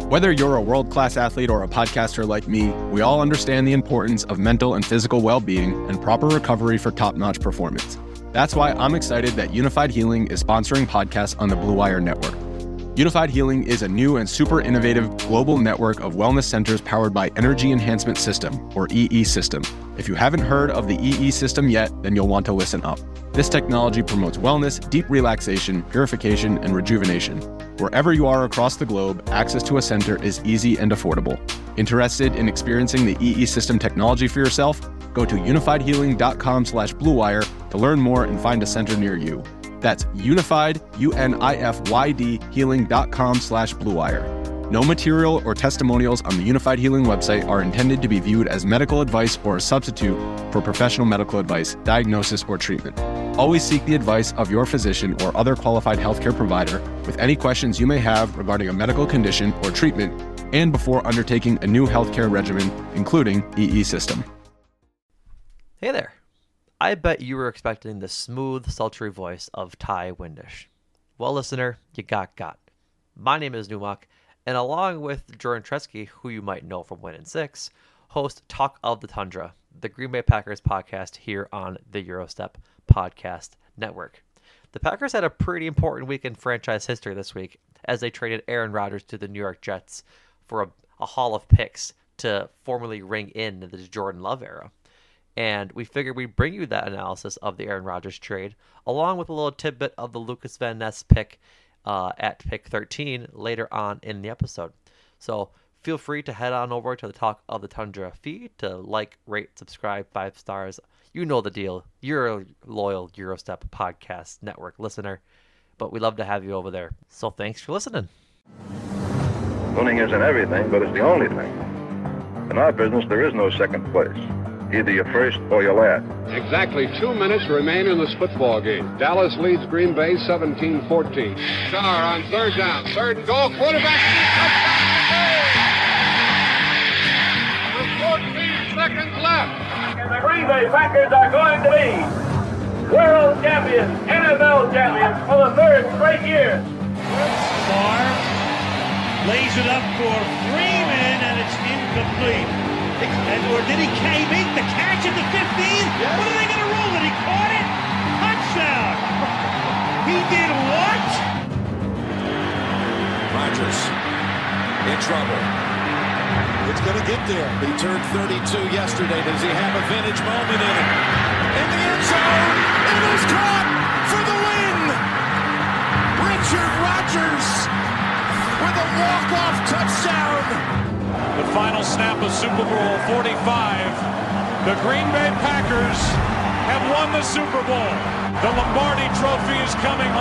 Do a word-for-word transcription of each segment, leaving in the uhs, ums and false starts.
Whether you're a world-class athlete or a podcaster like me, we all understand the importance of mental and physical well-being and proper recovery for top-notch performance. That's why I'm excited that Unified Healing is sponsoring podcasts on the Blue Wire Network. Unified Healing is a new and super innovative global network of wellness centers powered by Energy Enhancement System, or E E System. If you haven't heard of the E E System yet, then you'll want to listen up. This technology promotes wellness, deep relaxation, purification, and rejuvenation. Wherever you are across the globe, access to a center is easy and affordable. Interested in experiencing the E E System technology for yourself? Go to unified healing dot com slash blue wire to learn more and find a center near you. That's unified, U N I F Y D, healing.com slash blue wire. No material or testimonials on the Unified Healing website are intended to be viewed as medical advice or a substitute for professional medical advice, diagnosis, or treatment. Always seek the advice of your physician or other qualified healthcare provider with any questions you may have regarding a medical condition or treatment and before undertaking a new healthcare regimen, including E E System. Hey there. I bet you were expecting the smooth, sultry voice of Ty Windish. Well, listener, you got got. My name is Numak, and along with Jordan Tresky, who you might know from Win in Six, host Talk of the Tundra, the Green Bay Packers podcast here on the Eurostep Podcast Network. The Packers had a pretty important week in franchise history this week as they traded Aaron Rodgers to the New York Jets for a, a haul of picks to formally ring in the Jordan Love era. And we figured we'd bring you that analysis of the Aaron Rodgers trade, along with a little tidbit of the Lucas Van Ness pick uh, at pick thirteen later on in the episode. So feel free to head on over to the Talk of the Tundra feed to like, rate, subscribe, five stars. You know the deal. You're a loyal Eurostep Podcast Network listener, but we love to have you over there. So thanks for listening. Winning isn't everything, but it's the only thing. In our business, there is no second place. Either you're first or you're last. Exactly two minutes remain in this football game. Dallas leads Green Bay seventeen fourteen. Starr on third down. Third and goal. Quarterback. With fourteen seconds left. And the Green Bay Packers are going to be world champions, N F L champions for the third straight year. Starr lays it up for Freeman, and it's incomplete. And, or did he, can he make the catch at the fifteen? Yes. What are they going to rule it? He caught it? Touchdown! He did what? Rodgers in trouble. It's going to get there. He turned thirty-two yesterday. Does he have a vintage moment in it? In the end zone, it is caught for the win! Richard Rodgers with a walk-off touchdown. The final snap of Super Bowl forty-five. The Green Bay Packers have won the Super Bowl. The Lombardi Trophy is coming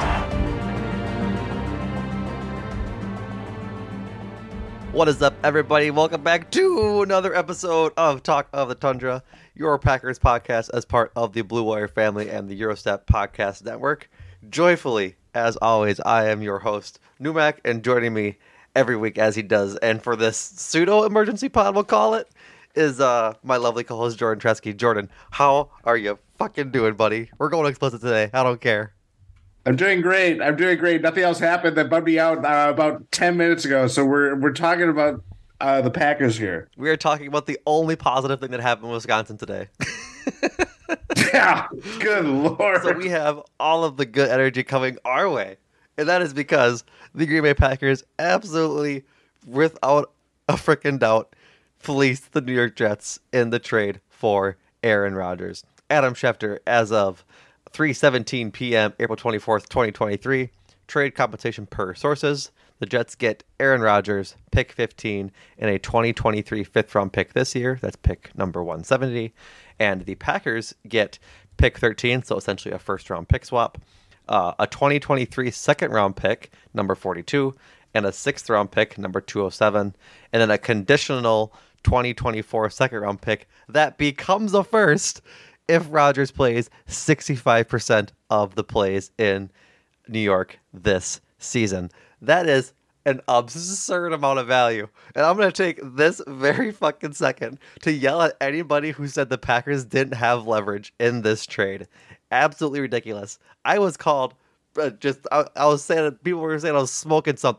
home. What is up, everybody? Welcome back to another episode of Talk of the Tundra, your Packers podcast as part of the Blue Wire family and the Eurostep Podcast Network. Joyfully, as always, I am your host, Numak, and joining me every week as he does, and for this pseudo emergency pod, we'll call it, is uh my lovely co-host Jordan Tresky. Jordan, how are you fucking doing, buddy? We're going explicit today. I don't care. I'm doing great. I'm doing great. Nothing else happened that bugged me out uh, about ten minutes ago. So we're we're talking about uh, the Packers here. We are talking about the only positive thing that happened in Wisconsin today. Yeah, good Lord. So we have all of the good energy coming our way. And that is because the Green Bay Packers absolutely, without a freaking doubt, fleeced the New York Jets in the trade for Aaron Rodgers. Adam Schefter, as of three seventeen p.m., April twenty-fourth, twenty twenty-three, trade compensation per sources. The Jets get Aaron Rodgers, pick fifteen, and a twenty twenty-three fifth-round pick this year. That's pick number one seventy. And the Packers get pick thirteen, so essentially a first-round pick swap. Uh, a twenty twenty-three second-round pick, number forty-two, and a sixth-round pick, number two oh seven, and then a conditional twenty twenty-four second-round pick that becomes a first if Rodgers plays sixty-five percent of the plays in New York this season. That is an absurd amount of value. And I'm going to take this very fucking second to yell at anybody who said the Packers didn't have leverage in this trade. Absolutely ridiculous. I was called uh, just, I, I was saying, people were saying I was smoking something.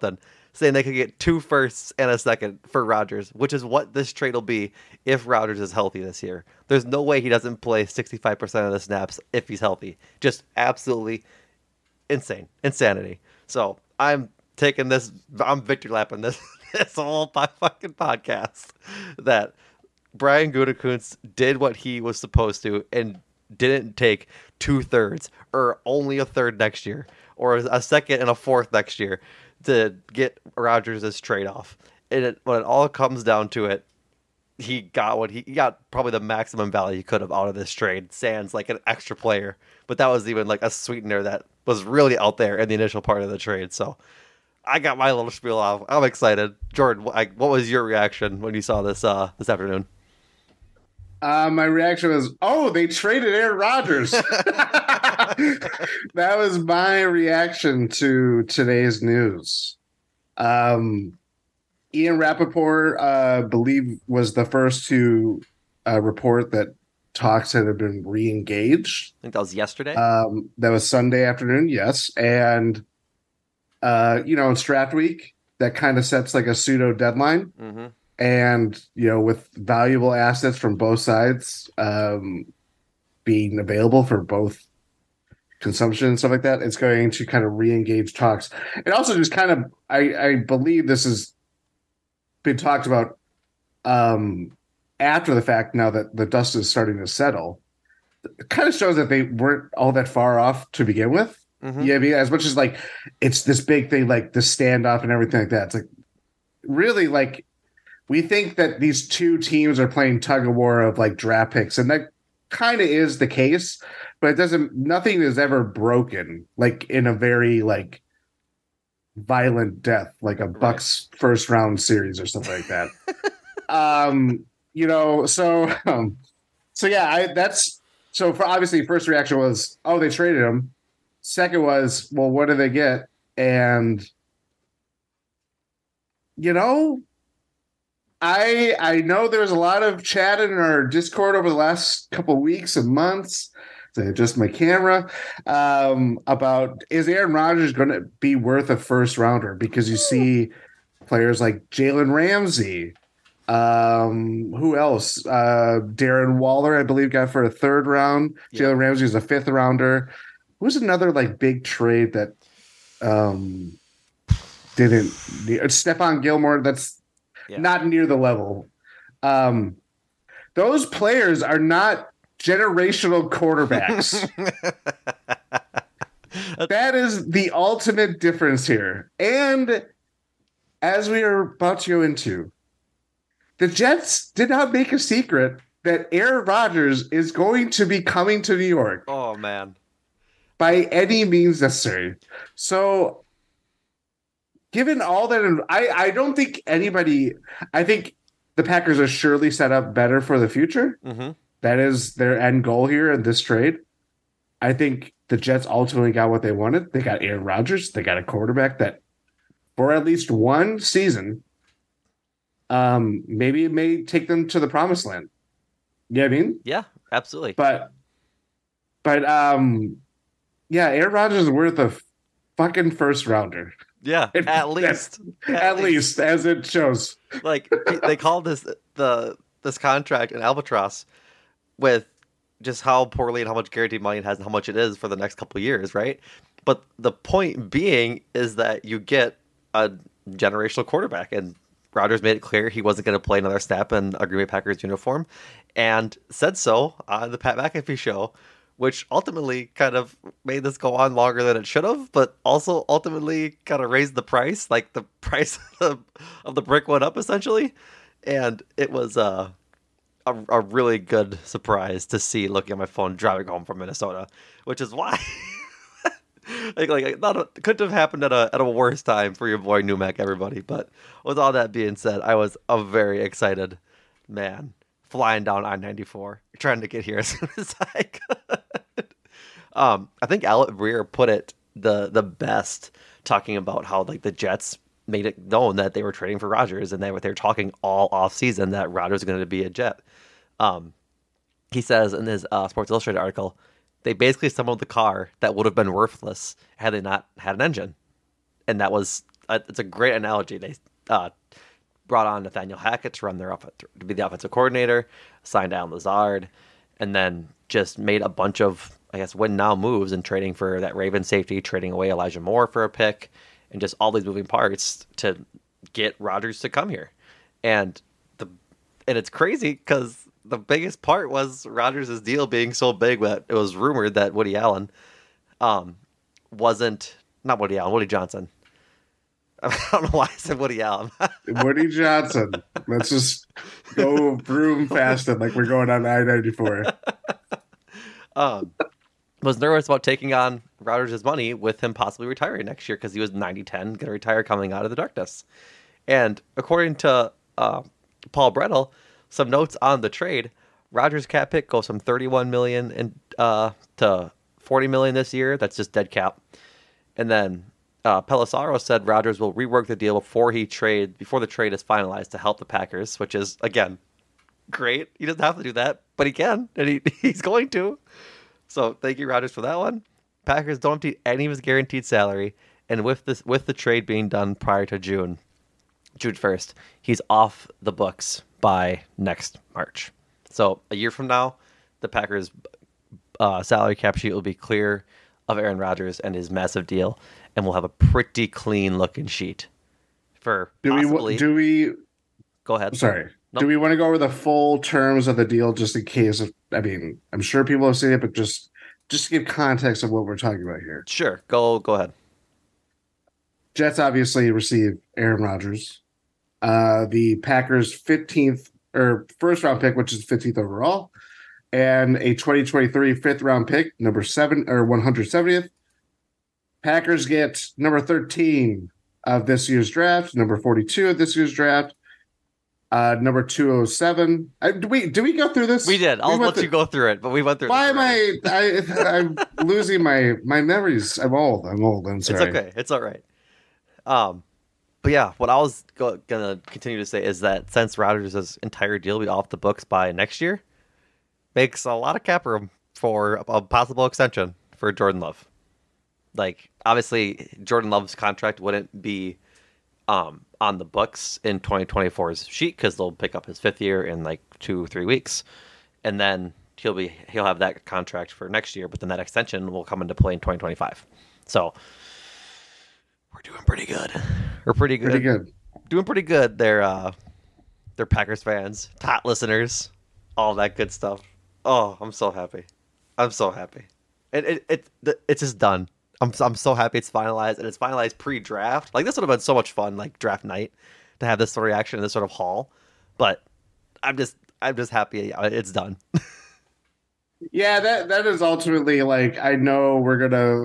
saying they could get two firsts and a second for Rodgers, which is what this trade will be if Rodgers is healthy this year. There's no way he doesn't play sixty-five percent of the snaps if he's healthy. Just absolutely insane. Insanity. So I'm taking this, I'm victory lapping this, this whole fucking podcast that Brian Gutekunst did what he was supposed to and didn't take two thirds or only a third next year or a second and a fourth next year to get Rodgers this trade off. And it, when it all comes down to it, he got what he, he got probably the maximum value he could have out of this trade. Sans like an extra player, but that was even like a sweetener that was really out there in the initial part of the trade. So I got my little spiel off. I'm excited. Jordan, what, what was your reaction when you saw this uh, this afternoon? Uh, my reaction was, oh, they traded Aaron Rodgers. That was my reaction to today's news. Um, Ian Rappaport, uh, believe, was the first to uh, report that talks had been re-engaged. I think that was yesterday. Um, that was Sunday afternoon, yes. And, uh, you know, in Strat Week, that kind of sets like a pseudo deadline. Mm-hmm. And, you know, with valuable assets from both sides um, being available for both consumption and stuff like that, it's going to kind of re-engage talks. And also just kind of, I, I believe this has been talked about um, after the fact now that the dust is starting to settle. It kind of shows that they weren't all that far off to begin with. Mm-hmm. Yeah, I mean, as much as like it's this big thing, like the standoff and everything like that. It's like really like, we think that these two teams are playing tug of war of like draft picks, and that kind of is the case, but it doesn't, nothing is ever broken like in a very like violent death, like a right. Bucks first round series or something like that. um, you know, so, um, so yeah, I, that's, so for obviously first reaction was, oh, they traded him. Second was, well, what do they get? And, you know, I I know there was a lot of chat in our Discord over the last couple of weeks and months. To adjust my camera um, about is Aaron Rodgers going to be worth a first rounder? Because you see players like Jalen Ramsey, um, who else? Uh, Darren Waller, I believe, got for a third round. Yeah. Jalen Ramsey is a fifth rounder. Who's another like big trade that um, didn't? Stephon Gilmore. That's Yeah. not near the level. Um, those players are not generational quarterbacks. That is the ultimate difference here. And as we are about to go into, the Jets did not make a secret that Aaron Rodgers is going to be coming to New York. Oh, man. By any means necessary. So given all that, I, I don't think anybody, I think the Packers are surely set up better for the future. Mm-hmm. That is their end goal here in this trade. I think the Jets ultimately got what they wanted. They got Aaron Rodgers. They got a quarterback that for at least one season, um, maybe it may take them to the promised land. You know what I mean? Yeah, absolutely. But, but um, yeah, Aaron Rodgers is worth a fucking first rounder. Yeah, at least. At, at least. least, as it shows. Like, they called this the this contract an albatross with just how poorly and how much guaranteed money it has and how much it is for the next couple of years, right? But the point being is that you get a generational quarterback, and Rodgers made it clear he wasn't going to play another snap in a Green Bay Packers uniform, and said so on the Pat McAfee show, which ultimately kind of made this go on longer than it should have, but also ultimately kind of raised the price, like the price of, of the brick went up essentially. And it was uh, a, a really good surprise to see looking at my phone driving home from Minnesota, which is why like, like not a, couldn't have happened at a, at a worse time for your boy Numac, everybody. But with all that being said, I was a very excited man. Flying down I ninety-four, trying to get here as soon as I could. um, I think Alex Breer put it the the best, talking about how like the Jets made it known that they were trading for Rodgers, and they were they were talking all off season that Rodgers was going to be a Jet. Um, he says in his uh, Sports Illustrated article, they basically assembled the car that would have been worthless had they not had an engine, and that was uh, it's a great analogy. They uh, brought on Nathaniel Hackett to run their off- to be the offensive coordinator, signed Alan Lazard, and then just made a bunch of, I guess, win now moves and trading for that Raven safety, trading away Elijah Moore for a pick, and just all these moving parts to get Rodgers to come here. And the and it's crazy because the biggest part was Rodgers' deal being so big that it was rumored that Woody Allen um, wasn't, not Woody Allen, Woody Johnson. I don't know why I said Woody Allen. Woody Johnson. Let's just go broom faster like we're going on I ninety-four. um, was nervous about taking on Rodgers' money with him possibly retiring next year because he was ninety ten, going to retire coming out of the darkness. And according to uh, Paul Brettel, some notes on the trade, Rodgers' cap hit goes from thirty-one million dollars in, uh, to forty million dollars this year. That's just dead cap. And then uh, Pelissaro said Rodgers will rework the deal before he trade before the trade is finalized to help the Packers, which is, again, great. He doesn't have to do that, but he can, and he, he's going to. So thank you, Rodgers, for that one. Packers don't need any of his guaranteed salary, and with this with the trade being done prior to June, June first, he's off the books by next March. So a year from now, the Packers' uh, salary cap sheet will be clear of Aaron Rodgers and his massive deal, and we'll have a pretty clean looking sheet for do possibly... we do we go ahead. Sorry. Nope. Do we want to go over the full terms of the deal just in case of, I mean, I'm sure people have seen it, but just just to give context of what we're talking about here. Sure. Go go ahead. Jets obviously receive Aaron Rodgers. Uh, the Packers' fifteenth or first round pick, which is fifteenth overall, and a twenty twenty-three fifth round pick, number seven or one hundred seventieth. Packers get number thirteen of this year's draft, number forty-two of this year's draft, uh, number two oh seven. Uh, do we do we go through this? We did. I'll we let through... you go through it, but we went through. Why it am I, I? I'm losing my my memories. I'm old. I'm old. I'm sorry. It's okay. It's all right. Um, but yeah, what I was go- gonna continue to say is that since Rodgers' entire deal will be off the books by next year, makes a lot of cap room for a, a possible extension for Jordan Love. Like, obviously, Jordan Love's contract wouldn't be um, on the books in twenty twenty-four's sheet because they'll pick up his fifth year in like two or three weeks, and then he'll be he'll have that contract for next year. But then that extension will come into play in twenty twenty-five. So we're doing pretty good. We're pretty good. Pretty good. Doing pretty good. They're uh, they're Packers fans, top listeners, all that good stuff. Oh, I'm so happy. I'm so happy. It it it it's just done. I'm I'm so happy it's finalized, and it's finalized pre-draft. Like, this would have been so much fun, like draft night, to have this sort of reaction in this sort of hall. But I'm just I'm just happy it's done. Yeah, that that is ultimately, like, I know we're gonna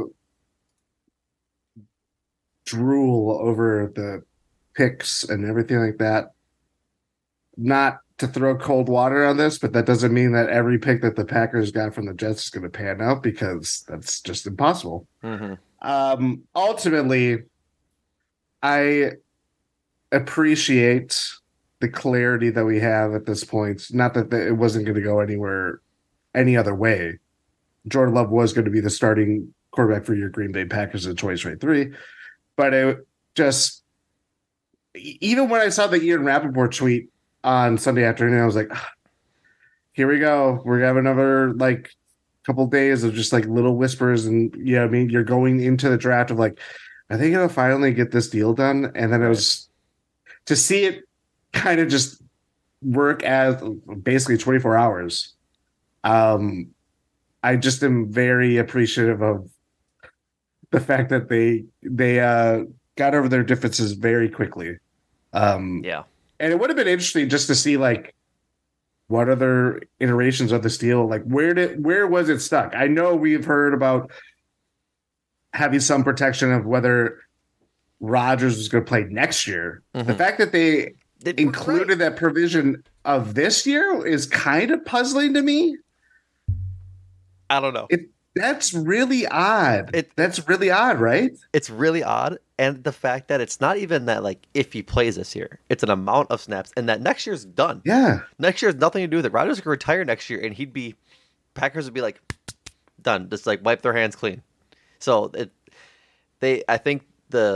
drool over the picks and everything like that. Not to throw cold water on this, but that doesn't mean that every pick that the Packers got from the Jets is going to pan out, because that's just impossible. Mm-hmm. Um, ultimately, I appreciate the clarity that we have at this point. Not that the, it wasn't going to go anywhere any other way. Jordan Love was going to be the starting quarterback for your Green Bay Packers in twenty twenty-three, but it just, even when I saw the Ian Rappaport tweet on Sunday afternoon, I was like, ah, here we go. We're gonna have another like couple days of just like little whispers, and yeah, I mean, you're going into the draft of like, are they gonna finally get this deal done? And then it was to see it kind of just work as basically twenty-four hours. Um, I just am very appreciative of the fact that they they uh, got over their differences very quickly. Um, yeah. And it would have been interesting just to see, like, what other iterations of this deal, like, where did where was it stuck? I know we've heard about having some protection of whether Rodgers was going to play next year. Mm-hmm. The fact that they They'd included right. that provision of this year is kind of puzzling to me. I don't know. It, that's really odd. It, that's really odd, right? It's really odd. And the fact that it's not even that, like, if he plays this year, it's an amount of snaps, and that next year's done. Yeah. Next year has nothing to do with it. Rodgers could retire next year, and he'd be, Packers would be like, done. Just like wipe their hands clean. So it, they, I think the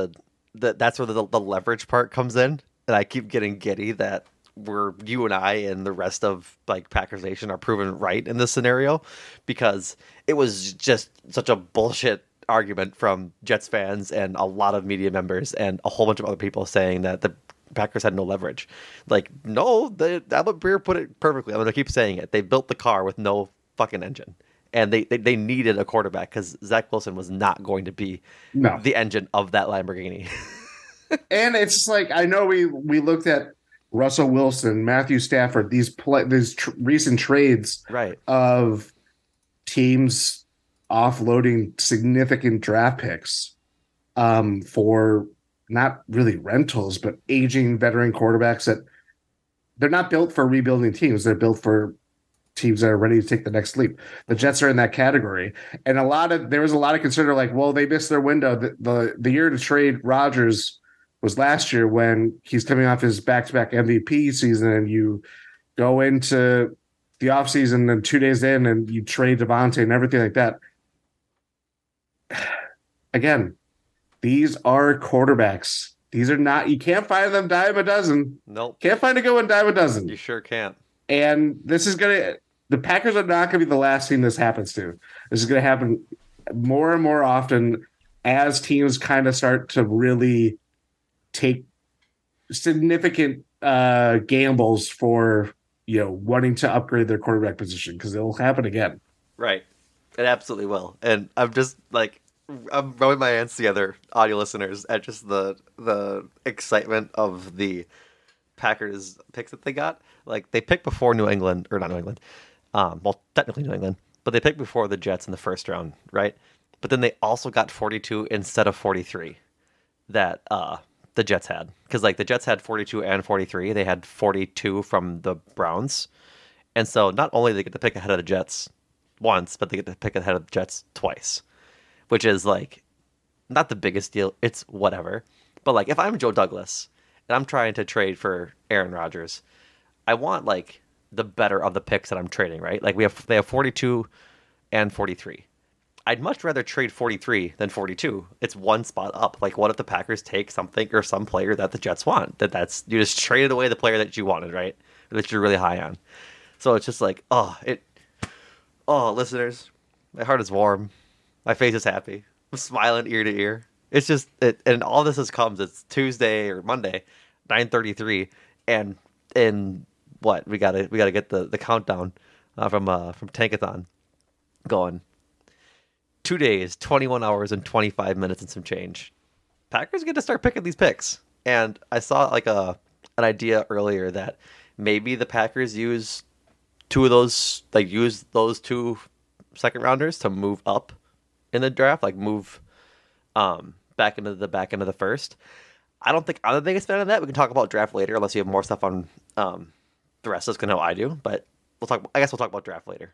that that's where the, the leverage part comes in, and I keep getting giddy that we're you and I and the rest of like Packers Nation are proven right in this scenario, because it was just such a bullshit argument from Jets fans and a lot of media members and a whole bunch of other people saying that the Packers had no leverage. Like, no, the Albert Breer put it perfectly. I'm gonna keep saying it. They built the car with no fucking engine. And they, they, they needed a quarterback because Zach Wilson was not going to be no. the engine of that Lamborghini. And it's like, I know we, we looked at Russell Wilson, Matthew Stafford, these play, these tr- recent trades right. of teams offloading significant draft picks um, for not really rentals, but aging veteran quarterbacks that they're not built for rebuilding teams. They're built for teams that are ready to take the next leap. The Jets are in that category. And a lot of, there was a lot of concern like, well, they missed their window. The, the, the year to trade Rodgers was last year when he's coming off his back-to-back M V P season, and you go into the offseason and two days in and you trade Devontae and everything like that. Again, these are quarterbacks. These are not, you can't find them dime a dozen. Nope. Can't find a good one dime a dozen. You sure can't. And this is going to, the Packers are not going to be the last team this happens to. This is going to happen more and more often as teams kind of start to really take significant uh, gambles for, you know, wanting to upgrade their quarterback position, because it will happen again. Right. It absolutely will. And I'm just like, I'm rubbing my hands together, audio listeners, at just the the excitement of the Packers picks that they got. Like, they picked before New England, or not New England, um, well, technically New England, but they picked before the Jets in the first round, right? But then they also got forty-two instead of forty-three that uh, the Jets had. Because, like, the Jets had forty-two and forty-three. They had forty-two from the Browns. And so not only do they get to pick ahead of the Jets once, but they get to pick ahead of the Jets twice. Which is, like, not the biggest deal. It's whatever. But, like, if I'm Joe Douglas and I'm trying to trade for Aaron Rodgers, I want, like, the better of the picks that I'm trading, right? Like, we have they have forty-two and forty-three. I'd much rather trade forty-three than forty-two. It's one spot up. Like, what if the Packers take something or some player that the Jets want? That that's you just traded away the player that you wanted, right? Or that you're really high on. So it's just like, oh, it. Oh, listeners, my heart is warm. My face is happy. I'm smiling ear to ear. It's just, it, and all this has comes. It's Tuesday or Monday, nine thirty-three, and in what we gotta we gotta get the, the countdown uh, from uh, from Tankathon going. Two days, twenty-one hours, and twenty-five minutes and some change. Packers get to start picking these picks, and I saw like a an idea earlier that maybe the Packers use two of those, like use those two second rounders to move up in the draft, like move um, back into the back end of the first. I don't think I'm the biggest fan of that. We can talk about draft later, unless you have more stuff on um, the rest of us can know I do. But we'll talk. I guess we'll talk about draft later.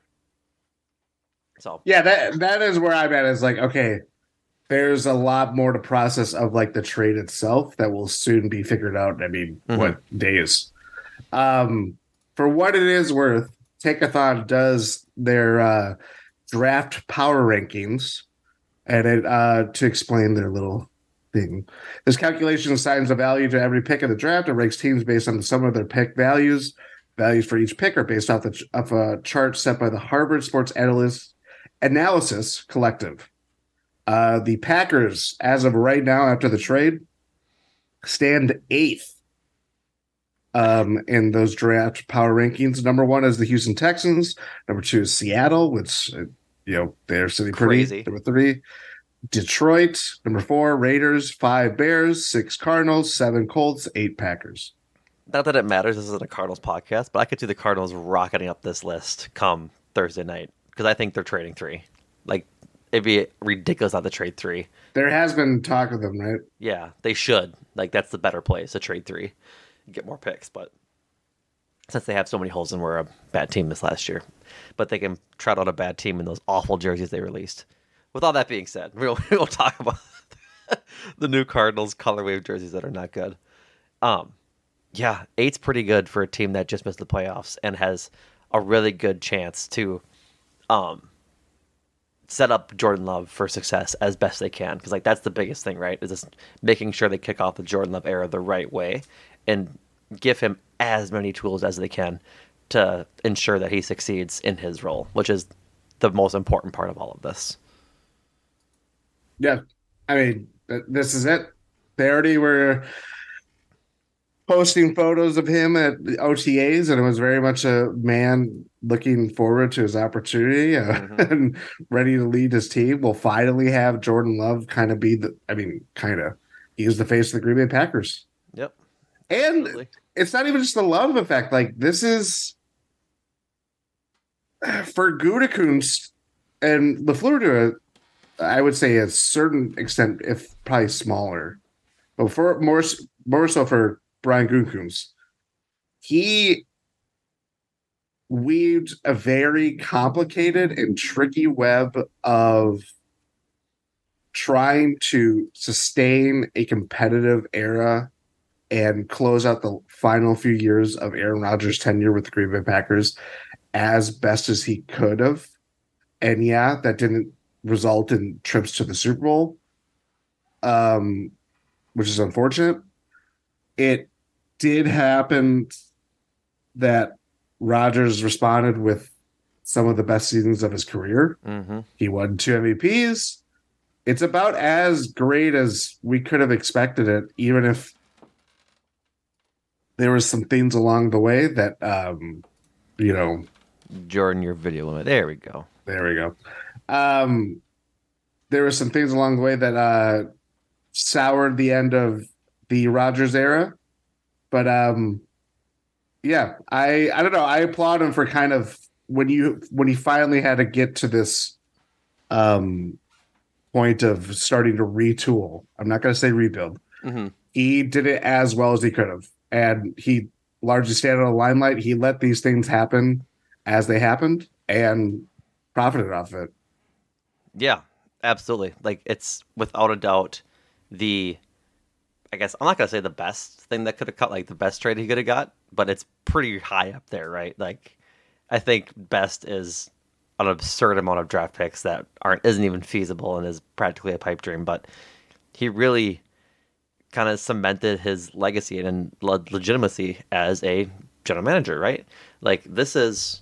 So yeah, that that is where I'm at. Is like, okay, there's a lot more to process of like the trade itself that will soon be figured out. I mean, mm-hmm. what days? Um, for what it is worth, Tankathon does their uh, draft power rankings, and it uh, to explain their little thing. This calculation assigns a value to every pick of the draft and ranks teams based on the sum of their pick values. Values for each pick are based off the of a chart set by the Harvard Sports Analyst Analysis Collective. Uh, the Packers, as of right now, after the trade, stand eighth um, in those draft power rankings. Number one is the Houston Texans. Number two is Seattle, which uh, you know they're sitting pretty. Crazy. Number three, Detroit. Number four, Raiders. Five, Bears. Six, Cardinals. Seven, Colts. Eight, Packers. Not that it matters. This isn't a Cardinals podcast, but I could see the Cardinals rocketing up this list come Thursday night because I think they're trading three. Like, it'd be ridiculous not to trade three. There has been talk of them, right? Yeah, they should. Like, that's the better place to trade three, get more picks. But since they have so many holes and we're a bad team this last year, but they can trot out a bad team in those awful jerseys they released. With all that being said, we'll we'll talk about the new Cardinals color wave jerseys that are not good. Um. Yeah, eight's pretty good for a team that just missed the playoffs and has a really good chance to um, set up Jordan Love for success as best they can. Because like that's the biggest thing, right? Is just making sure they kick off the Jordan Love era the right way and give him as many tools as they can to ensure that he succeeds in his role, which is the most important part of all of this. Yeah. I mean, th- this is it. They already were posting photos of him at the O T As, and it was very much a man looking forward to his opportunity uh, mm-hmm. and ready to lead his team. We'll finally have Jordan Love kind of be the, I mean, kind of, he's the face of the Green Bay Packers. Yep. And Absolutely. It's not even just the Love effect. Like, this is, for Gutekunst and LaFleur to a, I would say a certain extent, if probably smaller, but for more, more so for Brian Gutekunst, he weaved a very complicated and tricky web of trying to sustain a competitive era and close out the final few years of Aaron Rodgers' tenure with the Green Bay Packers as best as he could have. And yeah, that didn't result in trips to the Super Bowl, um, which is unfortunate. It did happen that Rodgers responded with some of the best seasons of his career. Mm-hmm. He won two M V Ps. It's about as great as we could have expected it, even if there were some things along the way that, um, you know. Jordan, your video limit. There we go. There we go. Um, there were some things along the way that uh, soured the end of the Rodgers era. But um, yeah, I I don't know. I applaud him for kind of when you when he finally had to get to this um point of starting to retool. I'm not going to say rebuild. Mm-hmm. He did it as well as he could have, and he largely stayed out of the limelight. He let these things happen as they happened and profited off it. Yeah, absolutely. Like, it's without a doubt the, I guess, I'm not going to say the best thing that could have cut, like the best trade he could have got, but it's pretty high up there, right? Like, I think best is an absurd amount of draft picks that aren't, isn't even feasible and is practically a pipe dream, but he really kind of cemented his legacy and le- legitimacy as a general manager, right? Like, this is,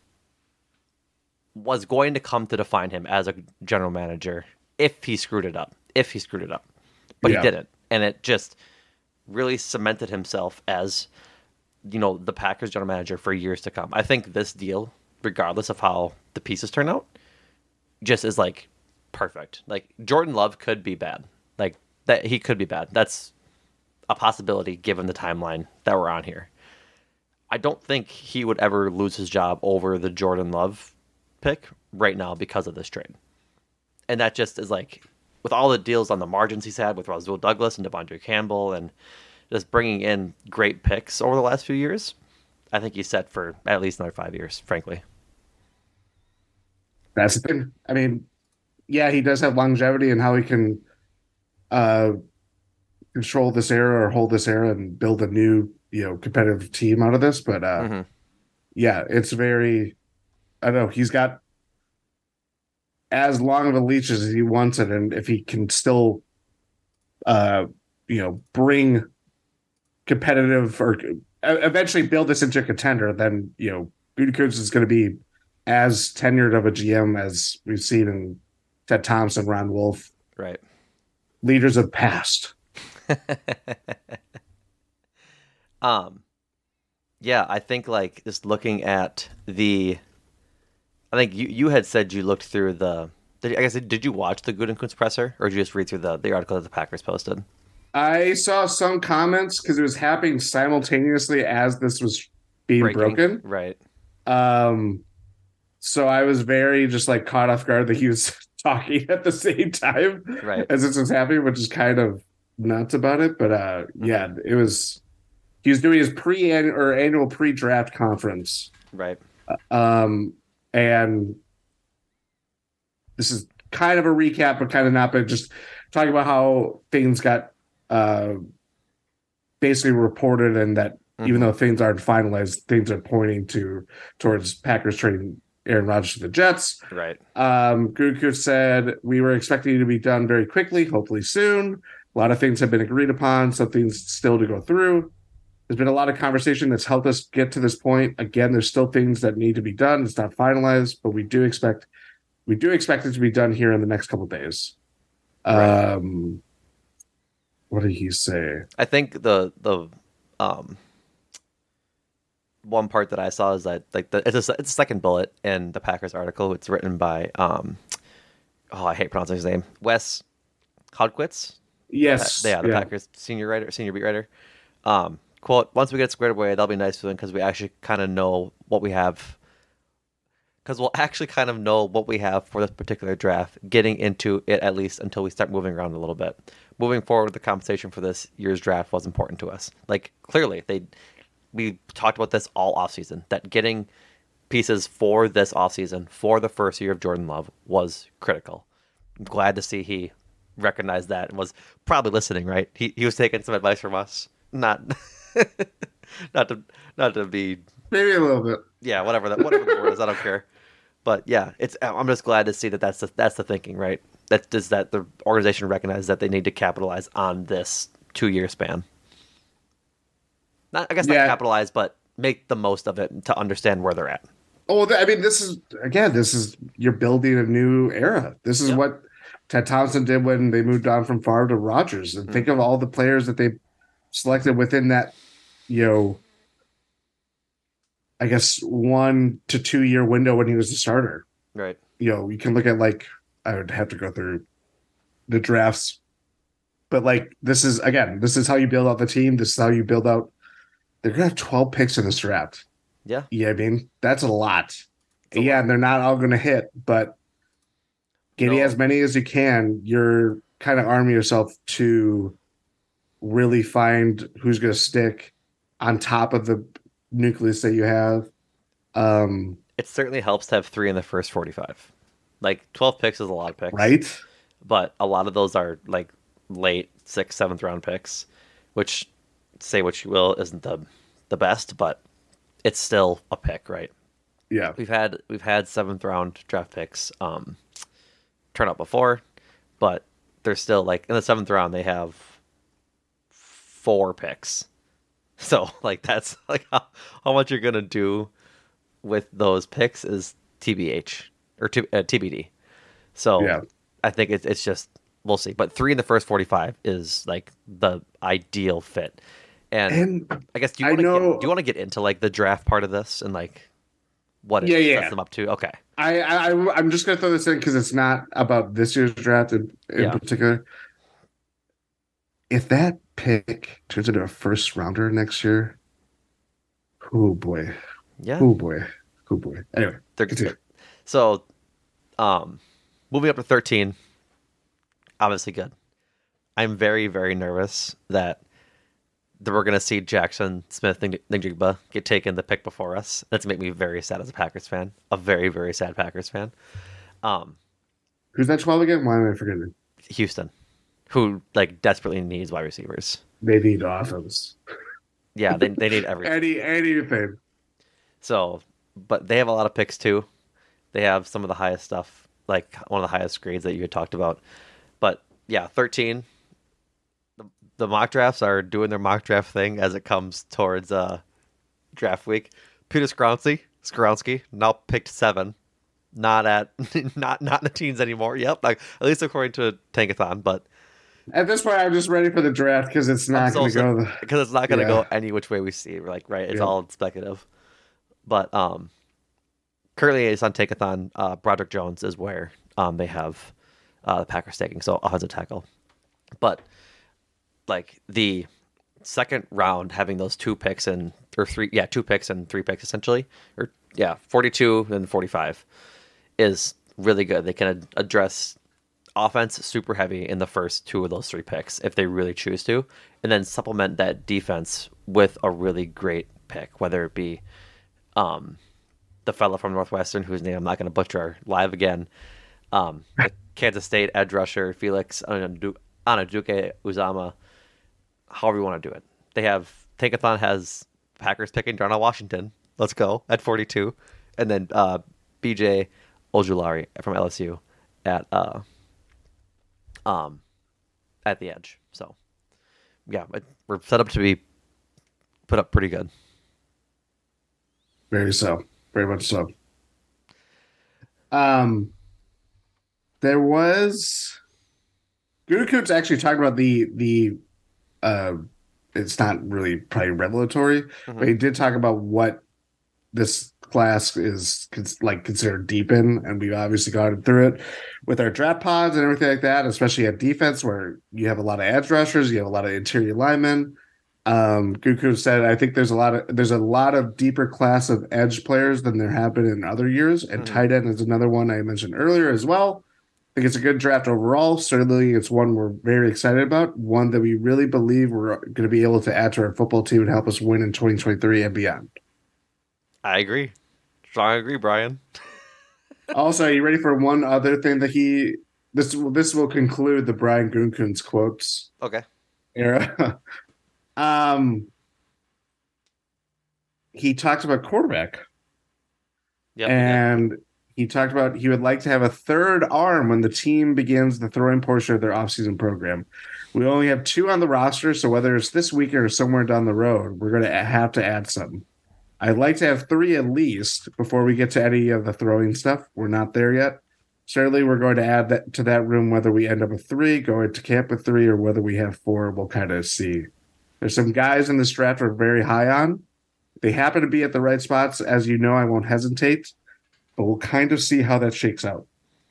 was going to come to define him as a general manager if he screwed it up, if he screwed it up, but Yeah. he didn't. And it just really cemented himself as, you know, the Packers general manager for years to come. I think this deal, regardless of how the pieces turn out, just is like perfect. Like, Jordan Love could be bad. Like, that he could be bad. That's a possibility given the timeline that we're on here. I don't think he would ever lose his job over the Jordan Love pick right now because of this trade. And that just is like, with all the deals on the margins he's had with Rasul Douglas and Devondre Campbell and just bringing in great picks over the last few years, I think he's set for at least another five years, frankly. That's the thing. I mean, yeah, he does have longevity and how he can uh, control this era or hold this era and build a new, you know, competitive team out of this. But uh, Mm-hmm. yeah, it's very, I don't know, he's got as long of a leash as he wants it. And if he can still, uh, you know, bring competitive or eventually build this into a contender, then, you know, Gutekunst is going to be as tenured of a G M as we've seen in Ted Thompson, Ron Wolf. Right. Leaders of past. um, yeah, I think like just looking at the, I think you, you had said you looked through the, did, I guess, did you watch the Gutekunst presser or did you just read through the, the article that the Packers posted? I saw some comments because it was happening simultaneously as this was being Breaking. broken. Right. Um, so I was very just like caught off guard that he was talking at the same time Right. as this was happening, which is kind of nuts about it. But uh, yeah, it was, he was doing his pre or annual pre-draft conference. Right. Um, and this is kind of a recap, but kind of not, but just talking about how things got uh, basically reported and that Mm-hmm. even though things aren't finalized, things are pointing to towards Packers trading Aaron Rodgers to the Jets. Right. Um, Gutekunst said, we were expecting it to be done very quickly, hopefully soon. A lot of things have been agreed upon, some things still to go through. There's been a lot of conversation that's helped us get to this point. Again, there's still things that need to be done. It's not finalized, but we do expect we do expect it to be done here in the next couple of days. Right. Um, what did he say? I think the the um one part that I saw is that like the it's a, it's a second bullet in the Packers article. It's written by um oh I hate pronouncing his name, Wes Hodkwitz. Yes, Uh, yeah, the yeah. Packers senior writer, senior beat writer. Um, quote: Once we get squared away, that'll be nice feeling because we actually kind of know what we have. Because we'll actually kind of know what we have for this particular draft, getting into it at least until we start moving around a little bit. Moving forward, the compensation for this year's draft was important to us. Like, clearly, they we talked about this all offseason, that getting pieces for this offseason, for the first year of Jordan Love, was critical. I'm glad to see he recognized that and was probably listening, right? He he was taking some advice from us. Not not to not to be Maybe a little bit. yeah, whatever that whatever the word is, I don't care. But yeah, it's I'm just glad to see that that's the, that's the thinking, right? That does that the organization recognizes that they need to capitalize on this two year span. Not I guess not Yeah. capitalize, but make the most of it to understand where they're at. Oh, I mean, this is again. This is you're building a new era. This is Yep. what Ted Thompson did when they moved on from Favre to Rodgers. And think of all the players that they selected within that, you know, I guess one to two year window when he was the starter. Right. You know, you can look at like I would have to go through the drafts, but like this is again, this is how you build out the team. This is how you build out. They're gonna have twelve picks in this draft. Yeah. Yeah, I mean, that's a lot. a yeah, lot. and they're not all going to hit, but getting No. as many as you can, you're kind of arming yourself to really find who's going to stick on top of the nucleus that you have. Um, It certainly helps to have three in the first forty-five. Like twelve picks is a lot of picks. right? But a lot of those are like late sixth, seventh round picks, which say what you will isn't the the best, but it's still a pick, right? Yeah. We've had we've had seventh round draft picks um, turn up before, but they're still like in the seventh round they have four picks. So like that's like how, how much you're gonna do with those picks is T B H or t- uh, T B D. So Yeah. I think it's it's just we'll see. But three in the first forty-five is like the ideal fit. And, And I guess do you I want to know- get, do you want to get into like the draft part of this and like what it Yeah, yeah. sets them up to? Okay. I, I I'm just going to throw this in because it's not about this year's draft in, in Yeah. particular. If that pick turns into a first rounder next year, oh boy, Yeah. oh boy, oh boy. Anyway, They're continue. good. So, um, moving up to thirteen, obviously good. I'm very, very nervous that that we're going to see Jackson Smith Njigba get taken the pick before us. That's make me very sad as a Packers fan. A very, very sad Packers fan. Um, Who's that twelve again? Why am I forgetting? Houston, who like desperately needs wide receivers. They need offense. Yeah, they they need everything. Any anything. So, but they have a lot of picks too. They have some of the highest stuff, like one of the highest grades that you had talked about. But yeah, thirteen. The, the mock drafts are doing their mock draft thing as it comes towards uh, draft week. Peter Skronsky, Skronsky now picked seven. Not at not not in the teens anymore. Yep, like at least according to Tankathon. But At this point, I'm just ready for the draft because it's not going to go. The, because it's not going to Yeah. go any which way we see. We're like, right, it's Yeah. all speculative. But um, currently, it's on Tankathon. Uh, Broderick Jones is where um they have uh, the Packers taking, so offensive tackle. But like the second round, having those two picks and or three, yeah, two picks and three picks essentially, or yeah, forty-two and forty-five is really good. They can ad- address offense super heavy in the first two of those three picks if they really choose to, and then supplement that defense with a really great pick, whether it be um, the fellow from Northwestern whose name I'm not going to butcher live again, um, the Kansas State edge rusher Felix Anaduke Uzama, however you want to do it. They have Tankathon has Packers picking Darnell Washington. Let's go at forty-two, and then uh, B J Ojulari from L S U at uh um at the edge. So yeah, we're set up to be put up pretty good. Very so. Very much so. Um, there was Gutekunst actually talked about the the. Uh, it's not really probably revelatory, mm-hmm. but he did talk about what this class is like considered deep in, and we've obviously gone through it with our draft pods and everything like that, especially at defense where you have a lot of edge rushers, you have a lot of interior linemen. Um, Gutekunst said, I think there's a lot of there's a lot of deeper class of edge players than there have been in other years, and mm-hmm. tight end is another one I mentioned earlier as well. I think it's a good draft overall. Certainly, it's one we're very excited about, one that we really believe we're going to be able to add to our football team and help us win in twenty twenty-three and beyond. I agree. Strong agree, Brian. Also, are you ready for one other thing that he this this will conclude the Brian Gutekunst quotes. Okay. Era. Um, he talked about quarterback. Yep, and yep. he talked about he would like to have a third arm when the team begins the throwing portion of their offseason program. We only have two on the roster, so whether it's this week or somewhere down the road, we're going to have to add some. I'd like to have three at least before we get to any of the throwing stuff. We're not there yet. Certainly, we're going to add that to that room, whether we end up with three, go into camp with three, or whether we have four. We'll kind of see. There's some guys in this draft we're very high on. They happen to be at the right spots. As you know, I won't hesitate, but we'll kind of see how that shakes out.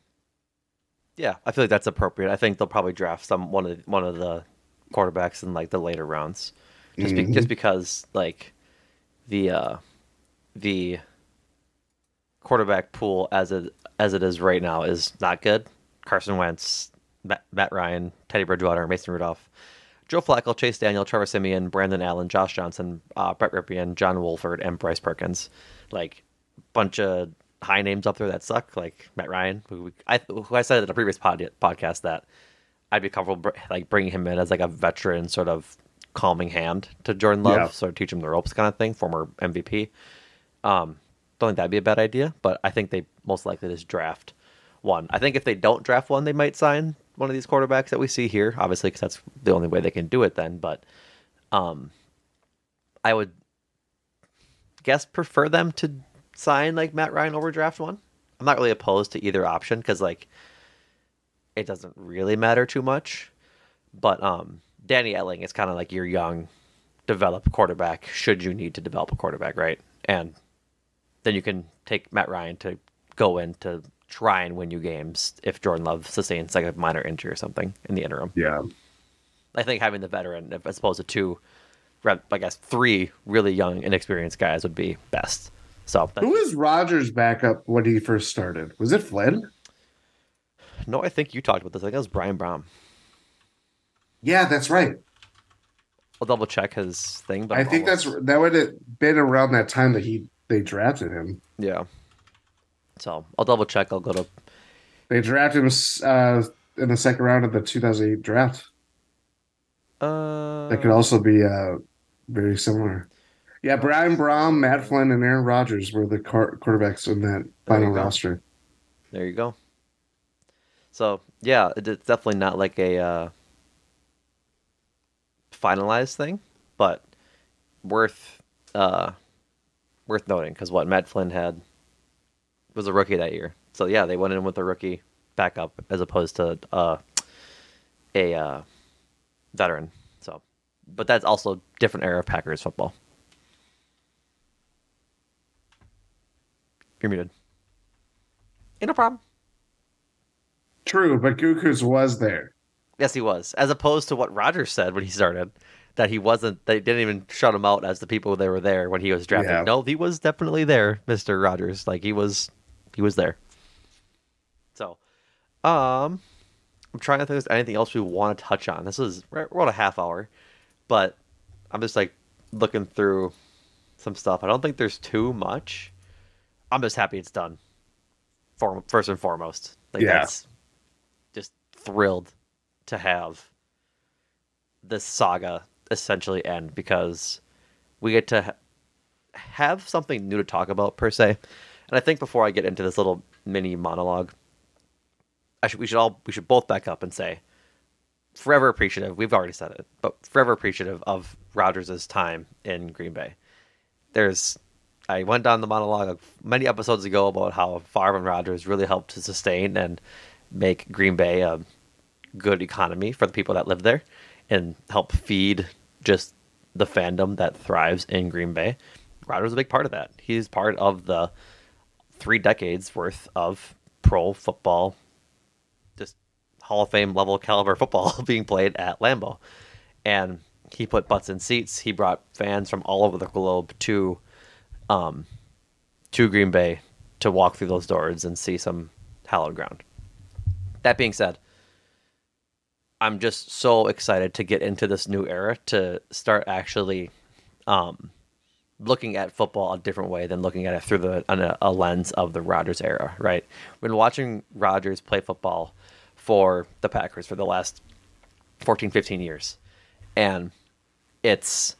Yeah, I feel like that's appropriate. I think they'll probably draft some one of the, one of the quarterbacks in like the later rounds, just mm-hmm. be, just because like the uh, the quarterback pool as it as it is right now is not good. Carson Wentz, Matt, Matt Ryan, Teddy Bridgewater, Mason Rudolph, Joe Flacco, Chase Daniel, Trevor Siemian, Brandon Allen, Josh Johnson, uh, Brett Ripien, John Wolford, and Bryce Perkins. Like, bunch of high names up there that suck. Like Matt Ryan, who, we, I, who I said in a previous pod, podcast that I'd be comfortable like bringing him in as like a veteran sort of calming hand to Jordan Love, yeah. sort of teach him the ropes kind of thing, former M V P. Um, don't think that'd be a bad idea, but I think they most likely just draft one. I think if they don't draft one, they might sign one of these quarterbacks that we see here, obviously, because that's the only way they can do it then. But um, I would guess prefer them to sign like Matt Ryan over draft one. I'm not really opposed to either option because like it doesn't really matter too much. But um, Danny Etling is kind of like your young, developed quarterback should you need to develop a quarterback, right? And then you can take Matt Ryan to go in to try and win you games if Jordan Love sustains like a minor injury or something in the interim. Yeah. I think having the veteran as opposed to two, I guess three really young, inexperienced guys would be best. So who was Rodgers' backup when he first started? Was it Flynn? No, I think you talked about this. I think it was Brian Brown. Yeah, that's right. I'll double check his thing, but I I'm think almost... that's that would have been around that time that he they drafted him. Yeah. So I'll double check. I'll go to. They drafted him uh, in the second round of the two thousand eight draft. Uh, that could also be uh, very similar. Yeah, Brian Brown, Matt Flynn, and Aaron Rodgers were the car- quarterbacks in that final roster. There you go. So yeah, it's definitely not like a uh, finalized thing, but worth uh, worth noting because what Matt Flynn had. Was a rookie that year. So, yeah, they went in with a rookie backup as opposed to uh, a uh, veteran. So, but that's also different era of Packers football. You're muted. Ain't no problem. True, but Gutekunst was there. Yes, he was. As opposed to what Rodgers said when he started, that he wasn't, they didn't even shut him out as the people that were there when he was drafted. Yeah. No, he was definitely there, Mister Rodgers. Like, he was... He was there. So, um, I'm trying to think if there's anything else we want to touch on. This is, we're about a half hour, but I'm just like looking through some stuff. I don't think there's too much. I'm just happy it's done. For, first and foremost. Like, yeah. That's just thrilled to have this saga essentially end because we get to ha- have something new to talk about per se. And I think before I get into this little mini monologue, I should we should all we should both back up and say, forever appreciative. We've already said it, but forever appreciative of Rodgers' time in Green Bay. There's, I went down the monologue many episodes ago about how Favre and Rodgers really helped to sustain and make Green Bay a good economy for the people that live there, and help feed just the fandom that thrives in Green Bay. Rodgers is a big part of that. He's part of the three decades worth of pro football, just Hall of Fame level caliber football being played at Lambeau. And he put butts in seats. He brought fans from all over the globe to um, to Green Bay to walk through those doors and see some hallowed ground. That being said, I'm just so excited to get into this new era, to start actually um, looking at football a different way than looking at it through the a, a lens of the Rodgers era, right? We've been watching Rodgers play football for the Packers for the last fourteen, fifteen years. And it's,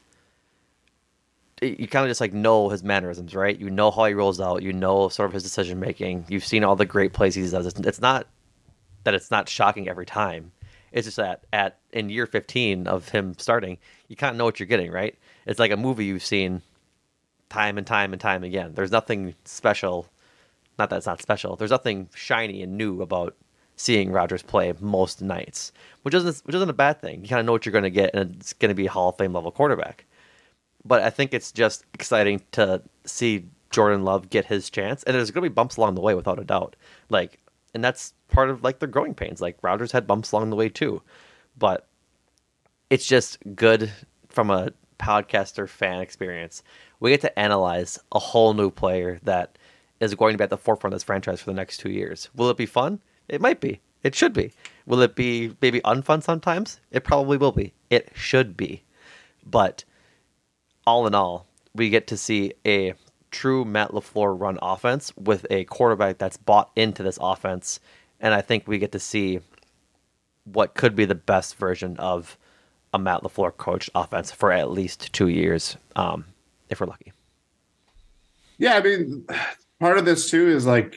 you kind of just like know his mannerisms, right? You know how he rolls out. You know sort of his decision making. You've seen all the great plays he does. It's, it's not that it's not shocking every time. It's just that at in year fifteen of him starting, you kind of know what you're getting, right? It's like a movie you've seen time and time and time again. There's nothing special. Not that it's not special. There's nothing shiny and new about seeing Rodgers play most nights, which isn't which isn't a bad thing. You kind of know what you're going to get, and it's going to be a Hall of Fame level quarterback. But I think it's just exciting to see Jordan Love get his chance, and there's going to be bumps along the way, without a doubt. Like, and that's part of like their growing pains. Like Rodgers had bumps along the way too, but it's just good from a podcaster fan experience. We get to analyze a whole new player that is going to be at the forefront of this franchise for the next two years. Will it be fun? It might be. It should be. Will it be maybe unfun sometimes? It probably will be. It should be. But all in all, we get to see a true Matt LaFleur run offense with a quarterback that's bought into this offense. And I think we get to see what could be the best version of a Matt LaFleur coached offense for at least two years, um, if we're lucky. Yeah, I mean, part of this too is like,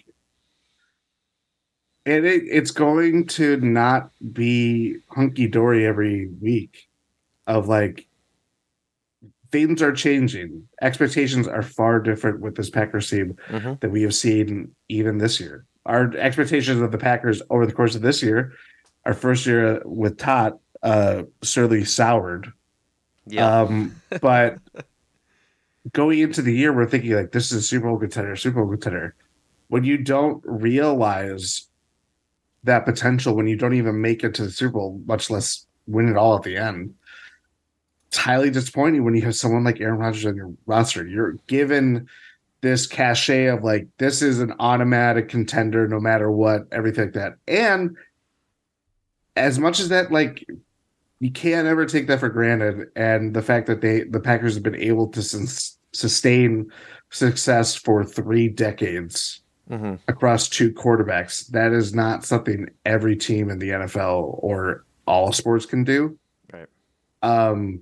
and it, it's going to not be hunky-dory every week of like, things are changing. Expectations are far different with this Packers team mm-hmm. than we have seen even this year. Our expectations of the Packers over the course of this year, our first year with Todd, uh, certainly soured. Yeah. Um, but going into the year, we're thinking like, this is a Super Bowl contender, Super Bowl contender. When you don't realize that potential, when you don't even make it to the Super Bowl, much less win it all at the end, it's highly disappointing when you have someone like Aaron Rodgers on your roster. You're given this cachet of like, this is an automatic contender no matter what, everything like that. And as much as that, like, you can't ever take that for granted. And the fact that they, the Packers have been able to sus- sustain success for three decades mm-hmm. across two quarterbacks, that is not something every team in the N F L or all sports can do. Right. Um,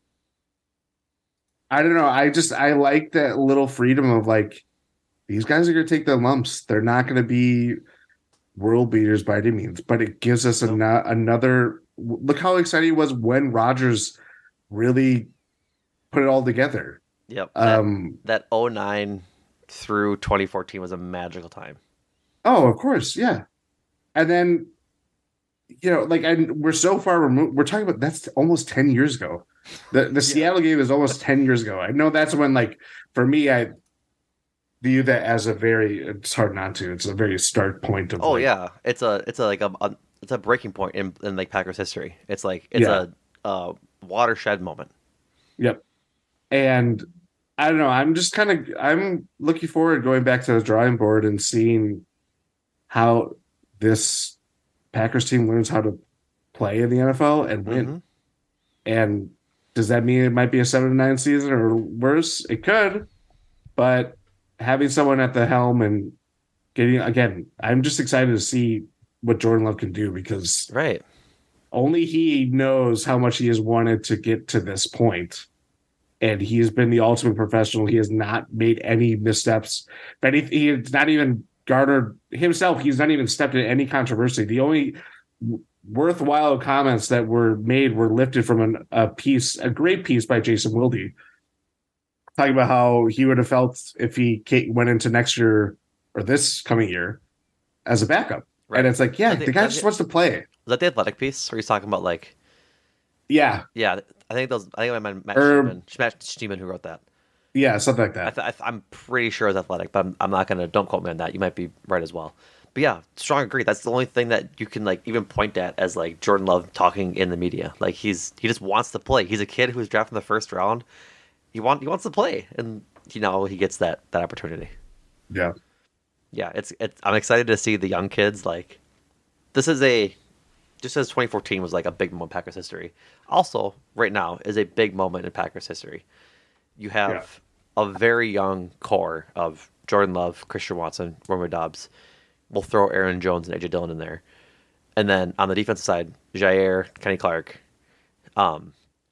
I don't know. I just, I like that little freedom of like, these guys are going to take their lumps. They're not going to be world beaters by any means, but it gives us an- another, look how exciting it was when Rodgers really put it all together. Yep. Um, that, that oh nine through twenty fourteen was a magical time. Oh, of course. Yeah. And then, you know, like, I, we're so far removed. We're talking about, that's almost ten years ago. The the yeah. Seattle game is almost ten years ago. I know that's when, like, for me, I view that as a very, it's hard not to, it's a very start point of, oh like, yeah. It's a, it's a, like a, a it's a breaking point in, in like Packers history. It's like, it's yeah. a, a watershed moment. Yep. And I don't know, I'm just kind of, I'm looking forward going back to the drawing board and seeing how this Packers team learns how to play in the N F L and win. Mm-hmm. And does that mean it might be a seven to nine season or worse? It could, but having someone at the helm and getting, again, I'm just excited to see what Jordan Love can do, because right, only he knows how much he has wanted to get to this point. and he has been the ultimate professional. He has not made any missteps. But he, he has not even garnered himself. He's not even stepped in any controversy. The only worthwhile comments that were made were lifted from an, a piece, a great piece by Jason Wilde, talking about how he would have felt if he went into next year or this coming year as a backup. Right. And it's like, yeah, the, the guy just wants to play. Was that the Athletic piece where he's talking about like, yeah, yeah, I think those, I think I meant Matt or, Steeman, Matt Steeman who wrote that. Yeah, something like that. I th- I th- I'm pretty sure it's Athletic, but I'm, I'm not gonna. Don't quote me on that. You might be right as well. But yeah, strong agree. That's the only thing that you can like even point at as like Jordan Love talking in the media. Like he's he just wants to play. He's a kid who was drafted in the first round. He want he wants to play, and you know he gets that that opportunity. Yeah, yeah. It's it's. I'm excited to see the young kids. Like this is a just as twenty fourteen was like a big moment in Packers history. Also, right now is a big moment in Packers history. You have yeah. a very young core of Jordan Love, Christian Watson, Romeo Doubs. We'll throw Aaron Jones and A J Dillon in there. And then on the defensive side, Jair, Kenny Clark, um,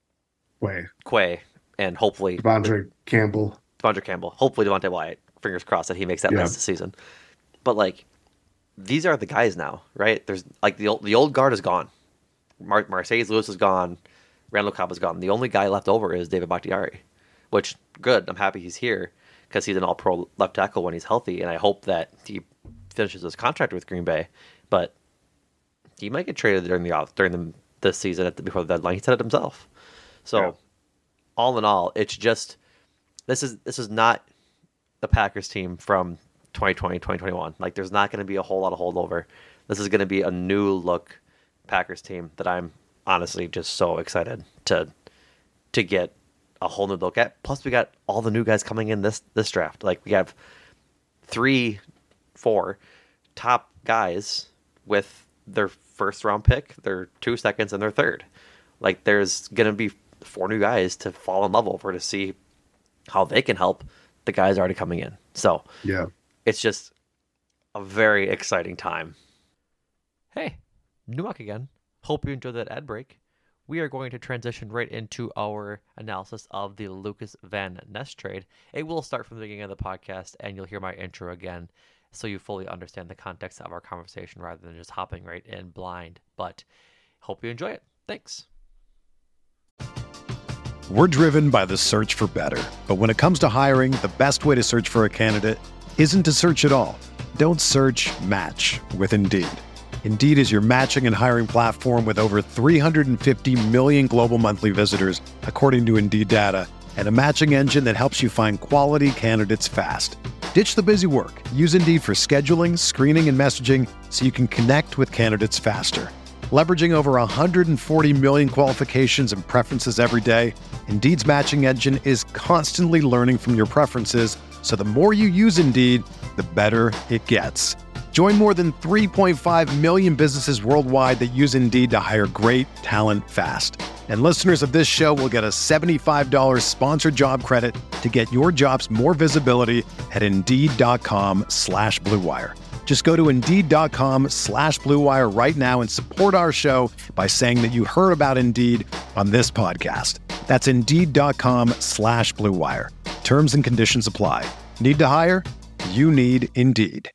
Quay. Quay, and hopefully Devondre Campbell. Devondre Campbell. Hopefully Devontae Wyatt. Fingers crossed that he makes that yeah. list this season. But like, these are the guys now, right? There's like the old, the old guard is gone. Mar- Mercedes Lewis is gone. Randall Cobb is gone. The only guy left over is David Bakhtiari, which good. I'm happy he's here because he's an all-pro left tackle when he's healthy, and I hope that he finishes his contract with Green Bay. But he might get traded during the off during the this season at the, before the deadline. He said it himself. So, yeah. all in all, it's just this is this is not the Packers team from twenty twenty, twenty twenty-one. Like, there's not going to be a whole lot of holdover. This is going to be a new look Packers team that I'm honestly just so excited to to get a whole new look at. Plus, we got all the new guys coming in this this draft. Like, we have three, four top guys with their first round pick, their two seconds, and their third. Like, there's going to be four new guys to fall in love over to see how they can help the guys already coming in. So, yeah, it's just a very exciting time. Hey, Numak again. Hope you enjoyed that ad break. We are going to transition right into our analysis of the Lucas Van Ness trade. It will start from the beginning of the podcast, and you'll hear my intro again so you fully understand the context of our conversation rather than just hopping right in blind. But hope you enjoy it. Thanks. We're driven by the search for better. But when it comes to hiring, the best way to search for a candidate isn't to search at all. Don't search, match with Indeed. Indeed is your matching and hiring platform with over three hundred fifty million global monthly visitors, according to Indeed data, and a matching engine that helps you find quality candidates fast. Ditch the busy work. Use Indeed for scheduling, screening, and messaging so you can connect with candidates faster. Leveraging over one hundred forty million qualifications and preferences every day, Indeed's matching engine is constantly learning from your preferences, so the more you use Indeed, the better it gets. Join more than three point five million businesses worldwide that use Indeed to hire great talent fast. And listeners of this show will get a seventy-five dollars sponsored job credit to get your jobs more visibility at Indeed.com slash Blue Wire. Just go to Indeed.com slash Blue Wire right now and support our show by saying that you heard about Indeed on this podcast. That's Indeed.com slash Blue Wire. Terms and conditions apply. Need to hire? You need Indeed.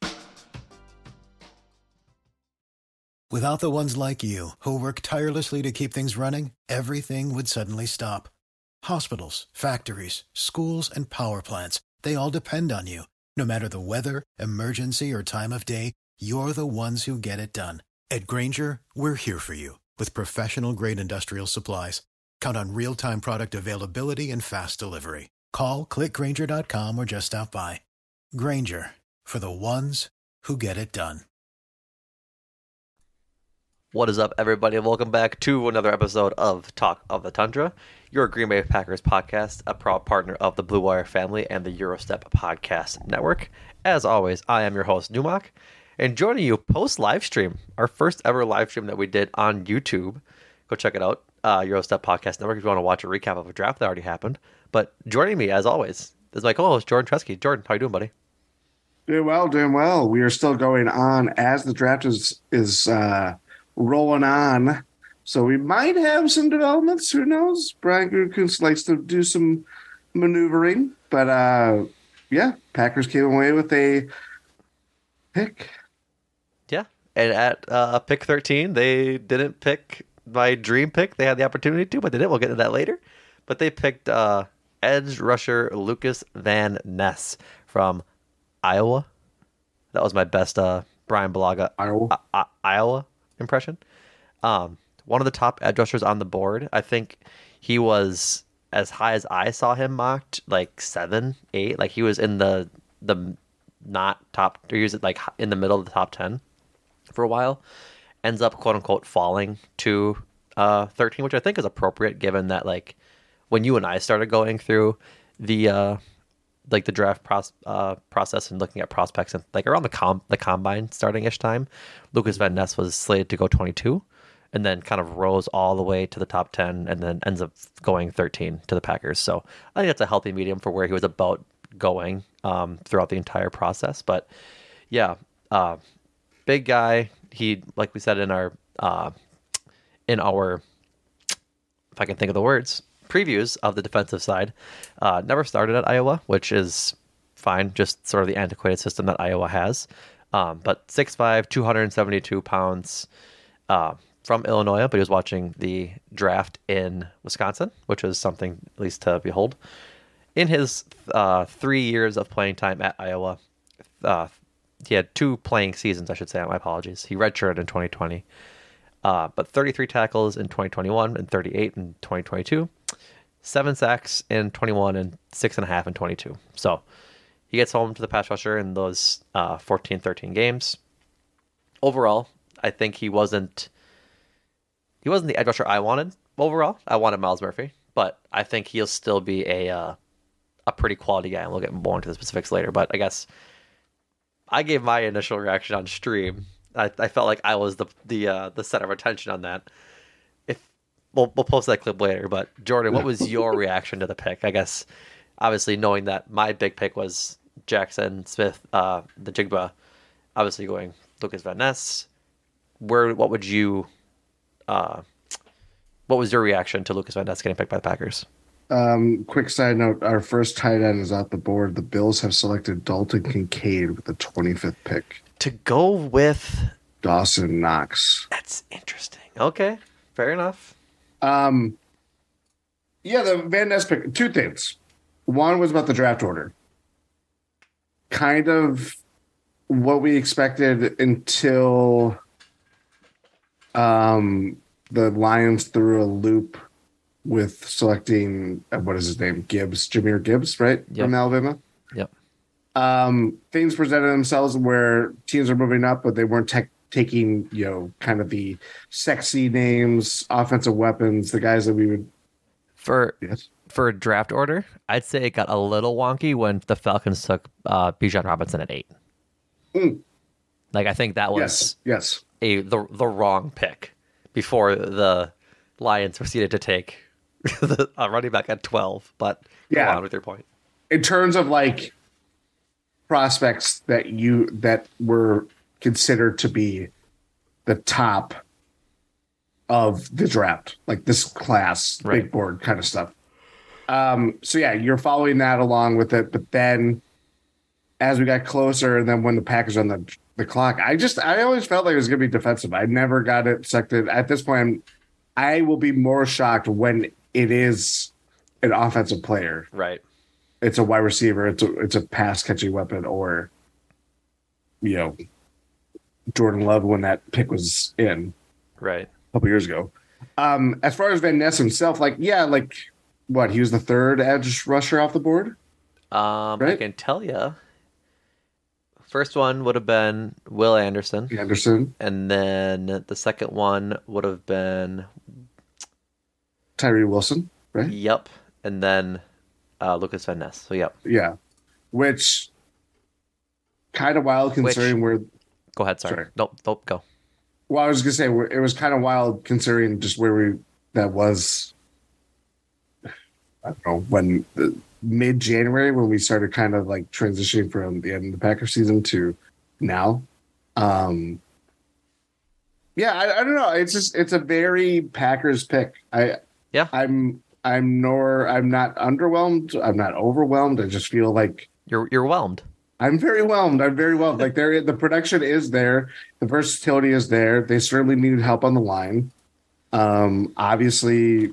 Without the ones like you, who work tirelessly to keep things running, everything would suddenly stop. Hospitals, factories, schools, and power plants, they all depend on you. No matter the weather, emergency, or time of day, you're the ones who get it done. At Grainger, we're here for you with professional-grade industrial supplies. Count on real-time product availability and fast delivery. Call, click Grainger dot com, or just stop by. Grainger, for the ones who get it done. What is up, everybody? Welcome back to another episode of Talk of the Tundra, your Green Bay Packers podcast, a proud partner of the Blue Wire family and the Eurostep Podcast Network. As always, I am your host, Numak, and joining you post-live stream, our first ever live stream that we did on YouTube. Go check it out, uh, Eurostep Podcast Network, if you want to watch a recap of a draft that already happened. But joining me, as always, is my co-host, Jordan Tresky. Jordan, how you doing, buddy? Doing well, doing well. We are still going on as the draft is is uh, rolling on. So we might have some developments. Who knows? Brian Gutekunst likes to do some maneuvering, but uh, yeah, Packers came away with a pick. Yeah, and at uh, pick thirteen, they didn't pick my dream pick. They had the opportunity to, but they didn't. We'll get to that later. But they picked uh, edge rusher Lucas Van Ness from Iowa. That was my best uh, Brian Balaga Iowa. I- I- Iowa impression. Um, one of the top edge rushers on the board. I think he was as high as I saw him mocked, like seven, eight. Like he was in the the not top, or he was like in the middle of the top ten for a while. Ends up quote unquote falling to uh, thirteen, which I think is appropriate given that like when you and I started going through the uh, like the draft pros- uh, process and looking at prospects and like around the com the combine starting ish time, Lucas Van Ness was slated to go twenty-two. And then kind of rose all the way to the top ten and then ends up going thirteen to the Packers. So I think that's a healthy medium for where he was about going um, throughout the entire process. But yeah, uh, big guy. He, like we said in our, uh, in our, if I can think of the words, previews of the defensive side, uh, never started at Iowa, which is fine. Just sort of the antiquated system that Iowa has. Um, but six five, two hundred seventy-two pounds, uh, from Illinois, but he was watching the draft in Wisconsin, which was something at least to behold. In his uh, three years of playing time at Iowa, uh, he had two playing seasons, I should say. My apologies. He redshirted in twenty twenty, uh, but thirty-three tackles in twenty twenty-one and thirty-eight in twenty twenty-two, seven sacks in twenty-one and six and a half in twenty-two. So he gets home to the pass rusher in those uh, fourteen, thirteen games. Overall, I think he wasn't He wasn't the edge rusher I wanted overall. I wanted Myles Murphy, but I think he'll still be a uh, a pretty quality guy, and we'll get more into the specifics later. But I guess I gave my initial reaction on stream. I, I felt like I was the the uh, the center of attention on that. If we'll we'll post that clip later. But Jordan, what was your reaction to the pick? I guess obviously knowing that my big pick was Jackson Smith, uh, the Jigba, obviously going Lucas Van Ness. Where what would you Uh, what was your reaction to Lucas Van Ness getting picked by the Packers? Um, quick side note, our first tight end is off the board. The Bills have selected Dalton Kincaid with the twenty-fifth pick. To go with Dawson Knox. That's interesting. Okay, fair enough. Um, yeah, the Van Ness pick, two things. One was about the draft order. Kind of what we expected until um, the Lions threw a loop with selecting, uh, what is his name? Gibbs, Jahmyr Gibbs, right? Yep. From Alabama. Yep. Um, things presented themselves where teams are moving up, but they weren't tech taking, you know, kind of the sexy names, offensive weapons, the guys that we would. For yes. for draft order, I'd say it got a little wonky when the Falcons took uh, Bijan Robinson at eight. Mm. Like I think that was yes, yes. a the the wrong pick before the Lions proceeded to take the uh, running back at twelve. But yeah, go on with your point. In terms of like prospects that you that were considered to be the top of the draft, like this class, right. big board kind of stuff. Um, so yeah, you're following that along with it, but then as we got closer, and then when the Packers on the the clock, I just I always felt like it was going to be defensive. I never got it selected. At this point, I will be more shocked when it is an offensive player. Right. It's a wide receiver. It's a it's a pass catching weapon, or you know, Jordan Love when that pick was in, right, a couple years ago. Um, as far as Van Ness himself, like yeah, like what he was the third edge rusher off the board. Um, right? I can tell you. First one would have been Will Anderson. Anderson, and then the second one would have been Tyree Wilson, right? Yep, and then. Uh, Lucas Van Ness. So, yep. Yeah. Which kind of wild considering Which, where. Go ahead. Sorry. sorry. Nope. Nope. Go. Well, I was going to say it was kind of wild considering just where we that was. I don't know when mid January when we started kind of like transitioning from the end of the Packers season to now. Um, yeah, I, I don't know. It's just it's a very Packers pick. I yeah. I'm. I'm nor I'm not underwhelmed. I'm not overwhelmed. I just feel like you're you're whelmed. I'm very whelmed. I'm very whelmed. Like there, the production is there, the versatility is there. They certainly needed help on the line. Um, obviously,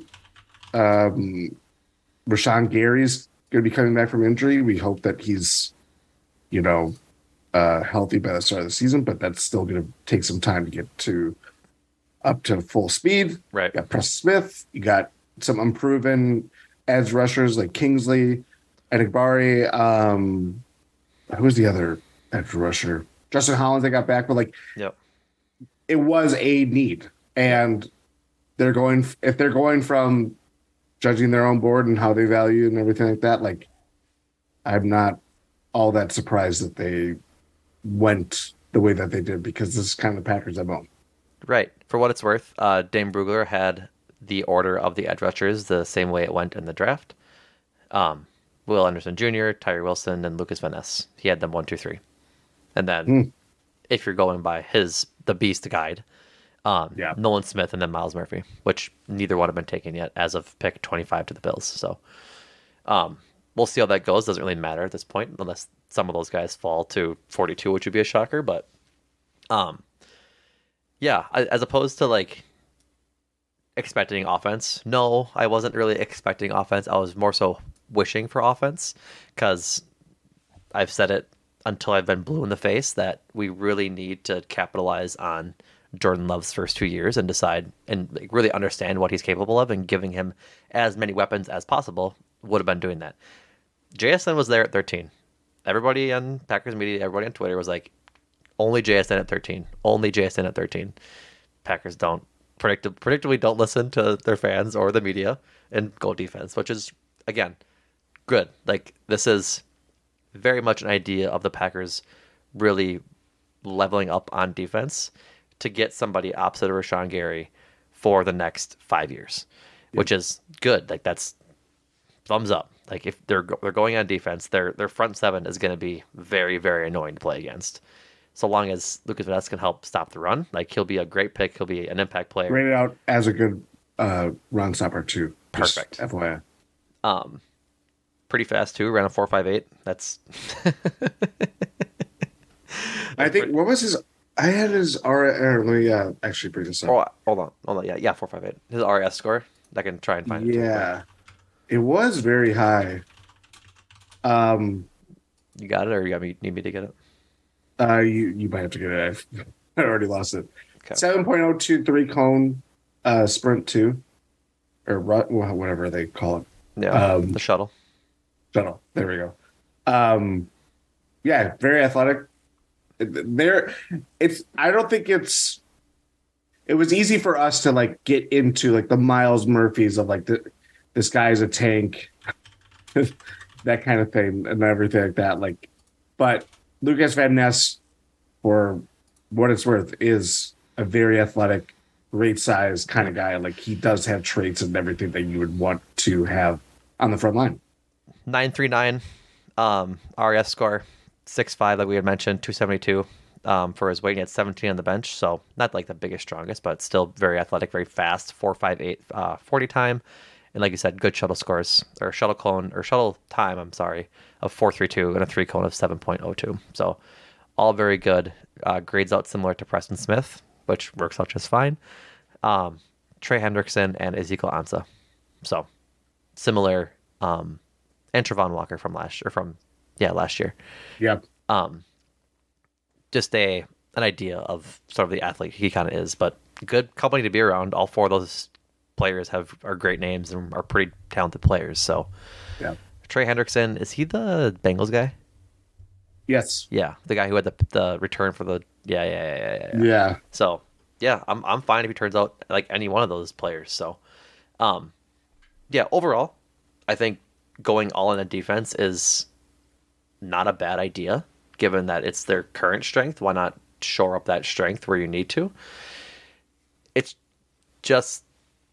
um, Rashawn Gary's going to be coming back from injury. We hope that he's, you know, uh, healthy by the start of the season, but that's still going to take some time to get to up to full speed. Right. You got Preston Smith. You got some unproven edge rushers like Kingsley, Edigbari. Um, who was the other edge rusher? Justin Hollins. They got back, but like, yep. It was a need, and they're going. If they're going from judging their own board and how they value and everything like that, like, I'm not all that surprised that they went the way that they did, because this is kind of the Packers I'm on. Right. For what it's worth, uh, Dane Brugler had the order of the edge rushers the same way it went in the draft. Um, Will Anderson Junior, Tyree Wilson, and Lucas Van Ness. He had them one, two, three. And then mm. if you're going by his the Beast guide, um, yeah. Nolan Smith and then Miles Murphy, which neither one have been taken yet as of pick twenty-five to the Bills. So um, we'll see how that goes. Doesn't really matter at this point, unless some of those guys fall to forty-two, which would be a shocker. But um, yeah, as opposed to like expecting offense. No, I wasn't really expecting offense. I was more so wishing for offense, because I've said it until I've been blue in the face that we really need to capitalize on Jordan Love's first two years and decide and like really understand what he's capable of, and giving him as many weapons as possible would have been doing that. J S N was there at thirteen. Everybody on Packers media, everybody on Twitter was like, only J S N at thirteen. Only J S N at thirteen. Packers don't predict- predictably don't listen to their fans or the media and go defense, which is, again, good. Like, this is very much an idea of the Packers really leveling up on defense to get somebody opposite of Rashawn Gary for the next five years, yeah. which is good. Like, that's thumbs up. Like, if they're they're going on defense, their their front seven is going to be very, very annoying to play against. So long as Lucas Van Ness can help stop the run, like, he'll be a great pick. He'll be an impact player. Rated out as a good uh, run stopper too. Perfect. F Y I. Um, pretty fast too. Ran a four five eight. That's. I think what was his? I had his R. Or, let me uh, actually bring this up. Oh, hold on, hold on. Yeah, yeah, four five eight. His R S score. I can try and find it. Yeah, it was very high. Um, you got it, or you got me? Need me to get it? Uh, you you might have to get it. I've, I already lost it. Okay. seven point oh two three cone, uh, sprint two, or whatever they call it. Yeah, um, the shuttle. Shuttle. There we go. Um, yeah, very athletic. There, it's. I don't think it's. It was easy for us to like get into like the Miles Murphys of like the, this guy's a tank, that kind of thing, and everything like that. Like, but Lucas Van Ness, for what it's worth, is a very athletic, great size kind of guy. Like, he does have traits and everything that you would want to have on the front line. nine three nine um, R S score, six five like we had mentioned, two seventy-two um, for his weight at seventeen on the bench. So not like the biggest, strongest, but still very athletic, very fast, four five eight uh, forty time. And like you said, good shuttle scores, or shuttle cone, or shuttle time, I'm sorry, of four three two and a three cone of seven point oh two. So all very good. Uh, grades out similar to Preston Smith, which works out just fine. Um, Trey Hendrickson and Ezekiel Ansah. So similar. Um, and Travon Walker from last or from yeah last year. Yep. Um, just a an idea of sort of the athlete he kind of is, but good company to be around. All four of those players have are great names and are pretty talented players. So, yeah. Trey Hendrickson, is he the Bengals guy? Yes. Yeah, the guy who had the the return for the yeah yeah yeah yeah. Yeah. yeah. So yeah, I'm I'm fine if he turns out like any one of those players. So, um, yeah, overall, I think going all in a defense is not a bad idea, given that it's their current strength. Why not shore up that strength where you need to? It's just,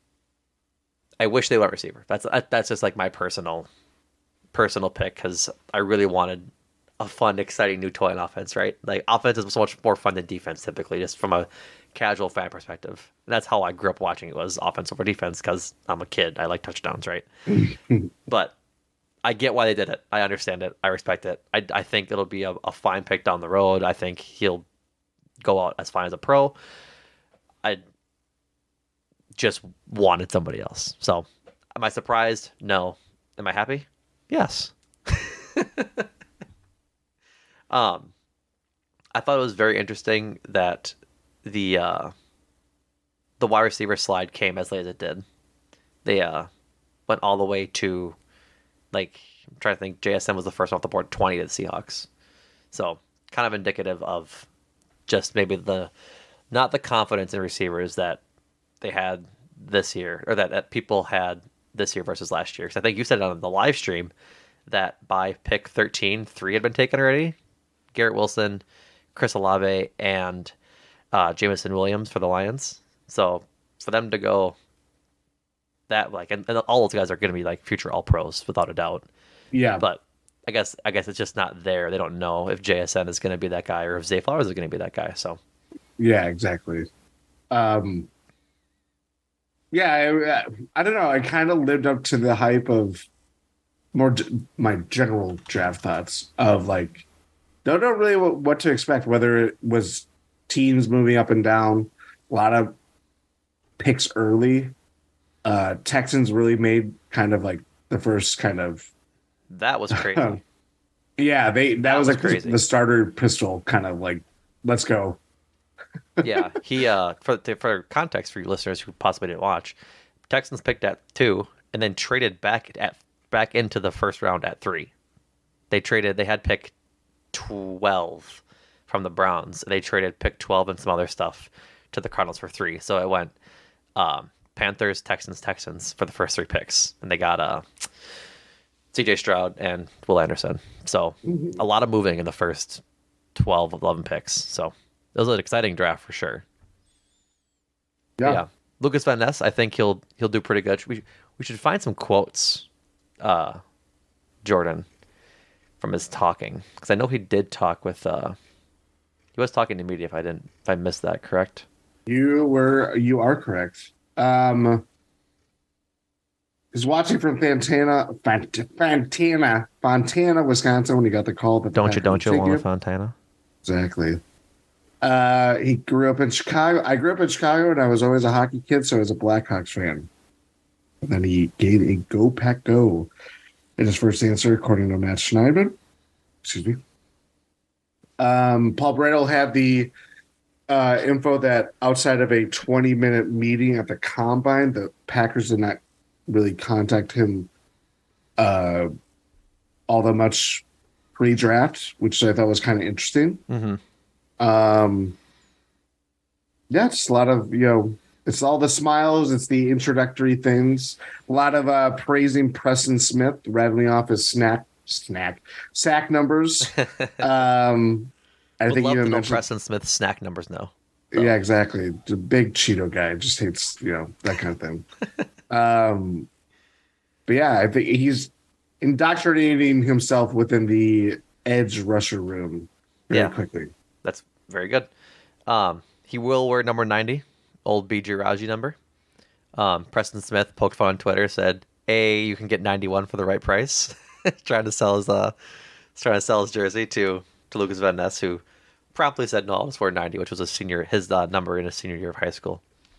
I wish they went receiver. That's that's just like my personal personal pick, because I really wanted a fun, exciting new toy in offense, right? Like offense is so much more fun than defense typically, just from a casual fan perspective. And that's how I grew up watching it, was offense over defense, because I'm a kid. I like touchdowns, right? But I get why they did it. I understand it. I respect it. I, I think it'll be a, a fine pick down the road. I think he'll go out as fine as a pro. I just wanted somebody else. So am I surprised? No. Am I happy? Yes. um, I thought it was very interesting that the uh, the wide receiver slide came as late as it did. They uh, went all the way to, like, I'm trying to think, J S N was the first off the board, twenty to the Seahawks. So kind of indicative of just maybe the not the confidence in receivers that they had this year, or that, that people had this year versus last year. Because I think you said it on the live stream that by pick thirteen, three had been taken already. Garrett Wilson, Chris Olave, and uh, Jameson Williams for the Lions. So for them to go that, like, and, and all those guys are going to be like future all pros without a doubt. Yeah. But I guess I guess it's just not there. They don't know if J S N is going to be that guy or if Zay Flowers is going to be that guy. So yeah, exactly. Um, yeah, I, I don't know. I kind of lived up to the hype of more g- my general draft thoughts of, like, don't know really what, what to expect, whether it was teams moving up and down, a lot of picks early. Uh, Texans really made kind of like the first kind of that was crazy. yeah, they that, that was, was like crazy. The starter pistol kind of like, let's go. yeah, he uh for for context for you listeners who possibly didn't watch, Texans picked at two and then traded back at back into the first round at three. They traded. They had pick twelve from the Browns. They traded pick twelve and some other stuff to the Cardinals for three. So it went um, Panthers, Texans, Texans for the first three picks, and they got uh, C J Stroud and Will Anderson. So mm-hmm. a lot of moving in the first twelve, eleven picks. So it was an exciting draft for sure. Yeah. yeah. Lucas Van Ness, I think he'll he'll do pretty good. We we should find some quotes, uh, Jordan, from his talking, because I know he did talk with. Uh, he was talking to media. If I didn't, if I missed that, correct? You were. You are correct. Um, he's watching from Fontana, Font- Fontana, Fontana, Wisconsin, when he got the call. That don't you? Don't you want Fontana? Exactly. Uh, he grew up in Chicago. I grew up in Chicago, and I was always a hockey kid, so I was a Blackhawks fan. And then he gave a Go Pack Go in his first answer, according to Matt Schneidman. Excuse me. Um, Paul Bradle had the uh, info that outside of a twenty-minute meeting at the Combine, the Packers did not really contact him uh, all that much pre-draft, which I thought was kind of interesting. Mm-hmm. Um, yeah, just a lot of, you know, it's all the smiles. It's the introductory things. A lot of uh, praising Preston Smith, rattling off his snack, snack, sack numbers. um, I Would think love you to know mentioned Preston Smith's snack numbers now. So. Yeah, exactly. The big Cheeto guy just hates, you know, that kind of thing. um, but yeah, I think he's indoctrinating himself within the edge rusher room very yeah. quickly. That's very good. Um, he will wear number ninety, old B J Raji number. Um, Preston Smith poked fun on Twitter, said, "A, you can get ninety-one for the right price." trying to sell his uh, trying to sell his jersey to to Lucas Van Ness, who promptly said, "No, I'll just wear ninety," which was a senior his uh, number in his senior year of high school.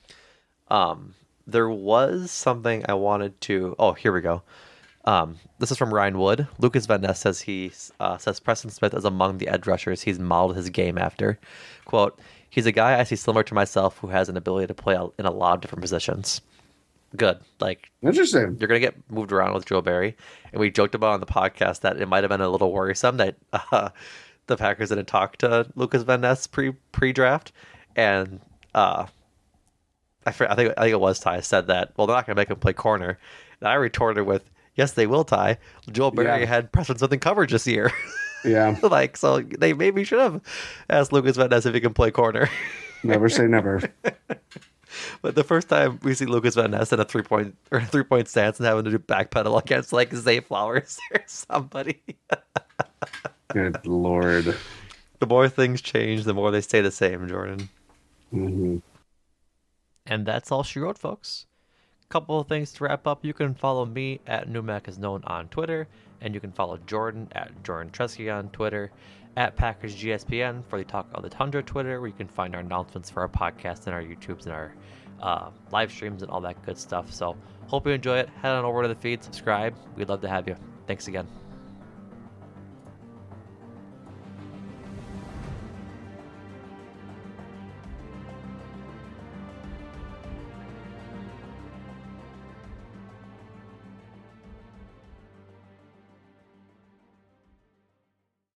Um, there was something I wanted to. Oh, here we go. Um, this is from Ryan Wood. Lucas Van Ness says he uh, says Preston Smith is among the edge rushers he's modeled his game after. Quote, "He's a guy I see similar to myself who has an ability to play in a lot of different positions." Good. Like, interesting. You're going to get moved around with Joe Barry. And we joked about on the podcast that it might have been a little worrisome that uh, the Packers didn't talk to Lucas Van Ness pre, pre-draft. And uh, I, I, think, I think it was Ty said that, well, they're not going to make him play corner. And I retorted with, yes, they will, Ty. Joel Barry yeah. had Preston Smith in coverage this year. Yeah. like, so they maybe should have asked Lucas Van Ness if he can play corner. Never say never. But the first time we see Lucas Van Ness in a three point or a three point stance and having to do backpedal against like Zay Flowers or somebody. Good Lord. The more things change, the more they stay the same, Jordan. Mm-hmm. And that's all she wrote, folks. Couple of things to wrap up. You can follow me at Numac is known on Twitter, and you can follow Jordan at Jordan Tresky on Twitter, at Packers G S P N for the Talk of the Tundra Twitter, where you can find our announcements for our podcast and our YouTubes and our uh, live streams and all that good stuff. So hope you enjoy it. Head on over to the feed, subscribe. We'd love to have you. Thanks again.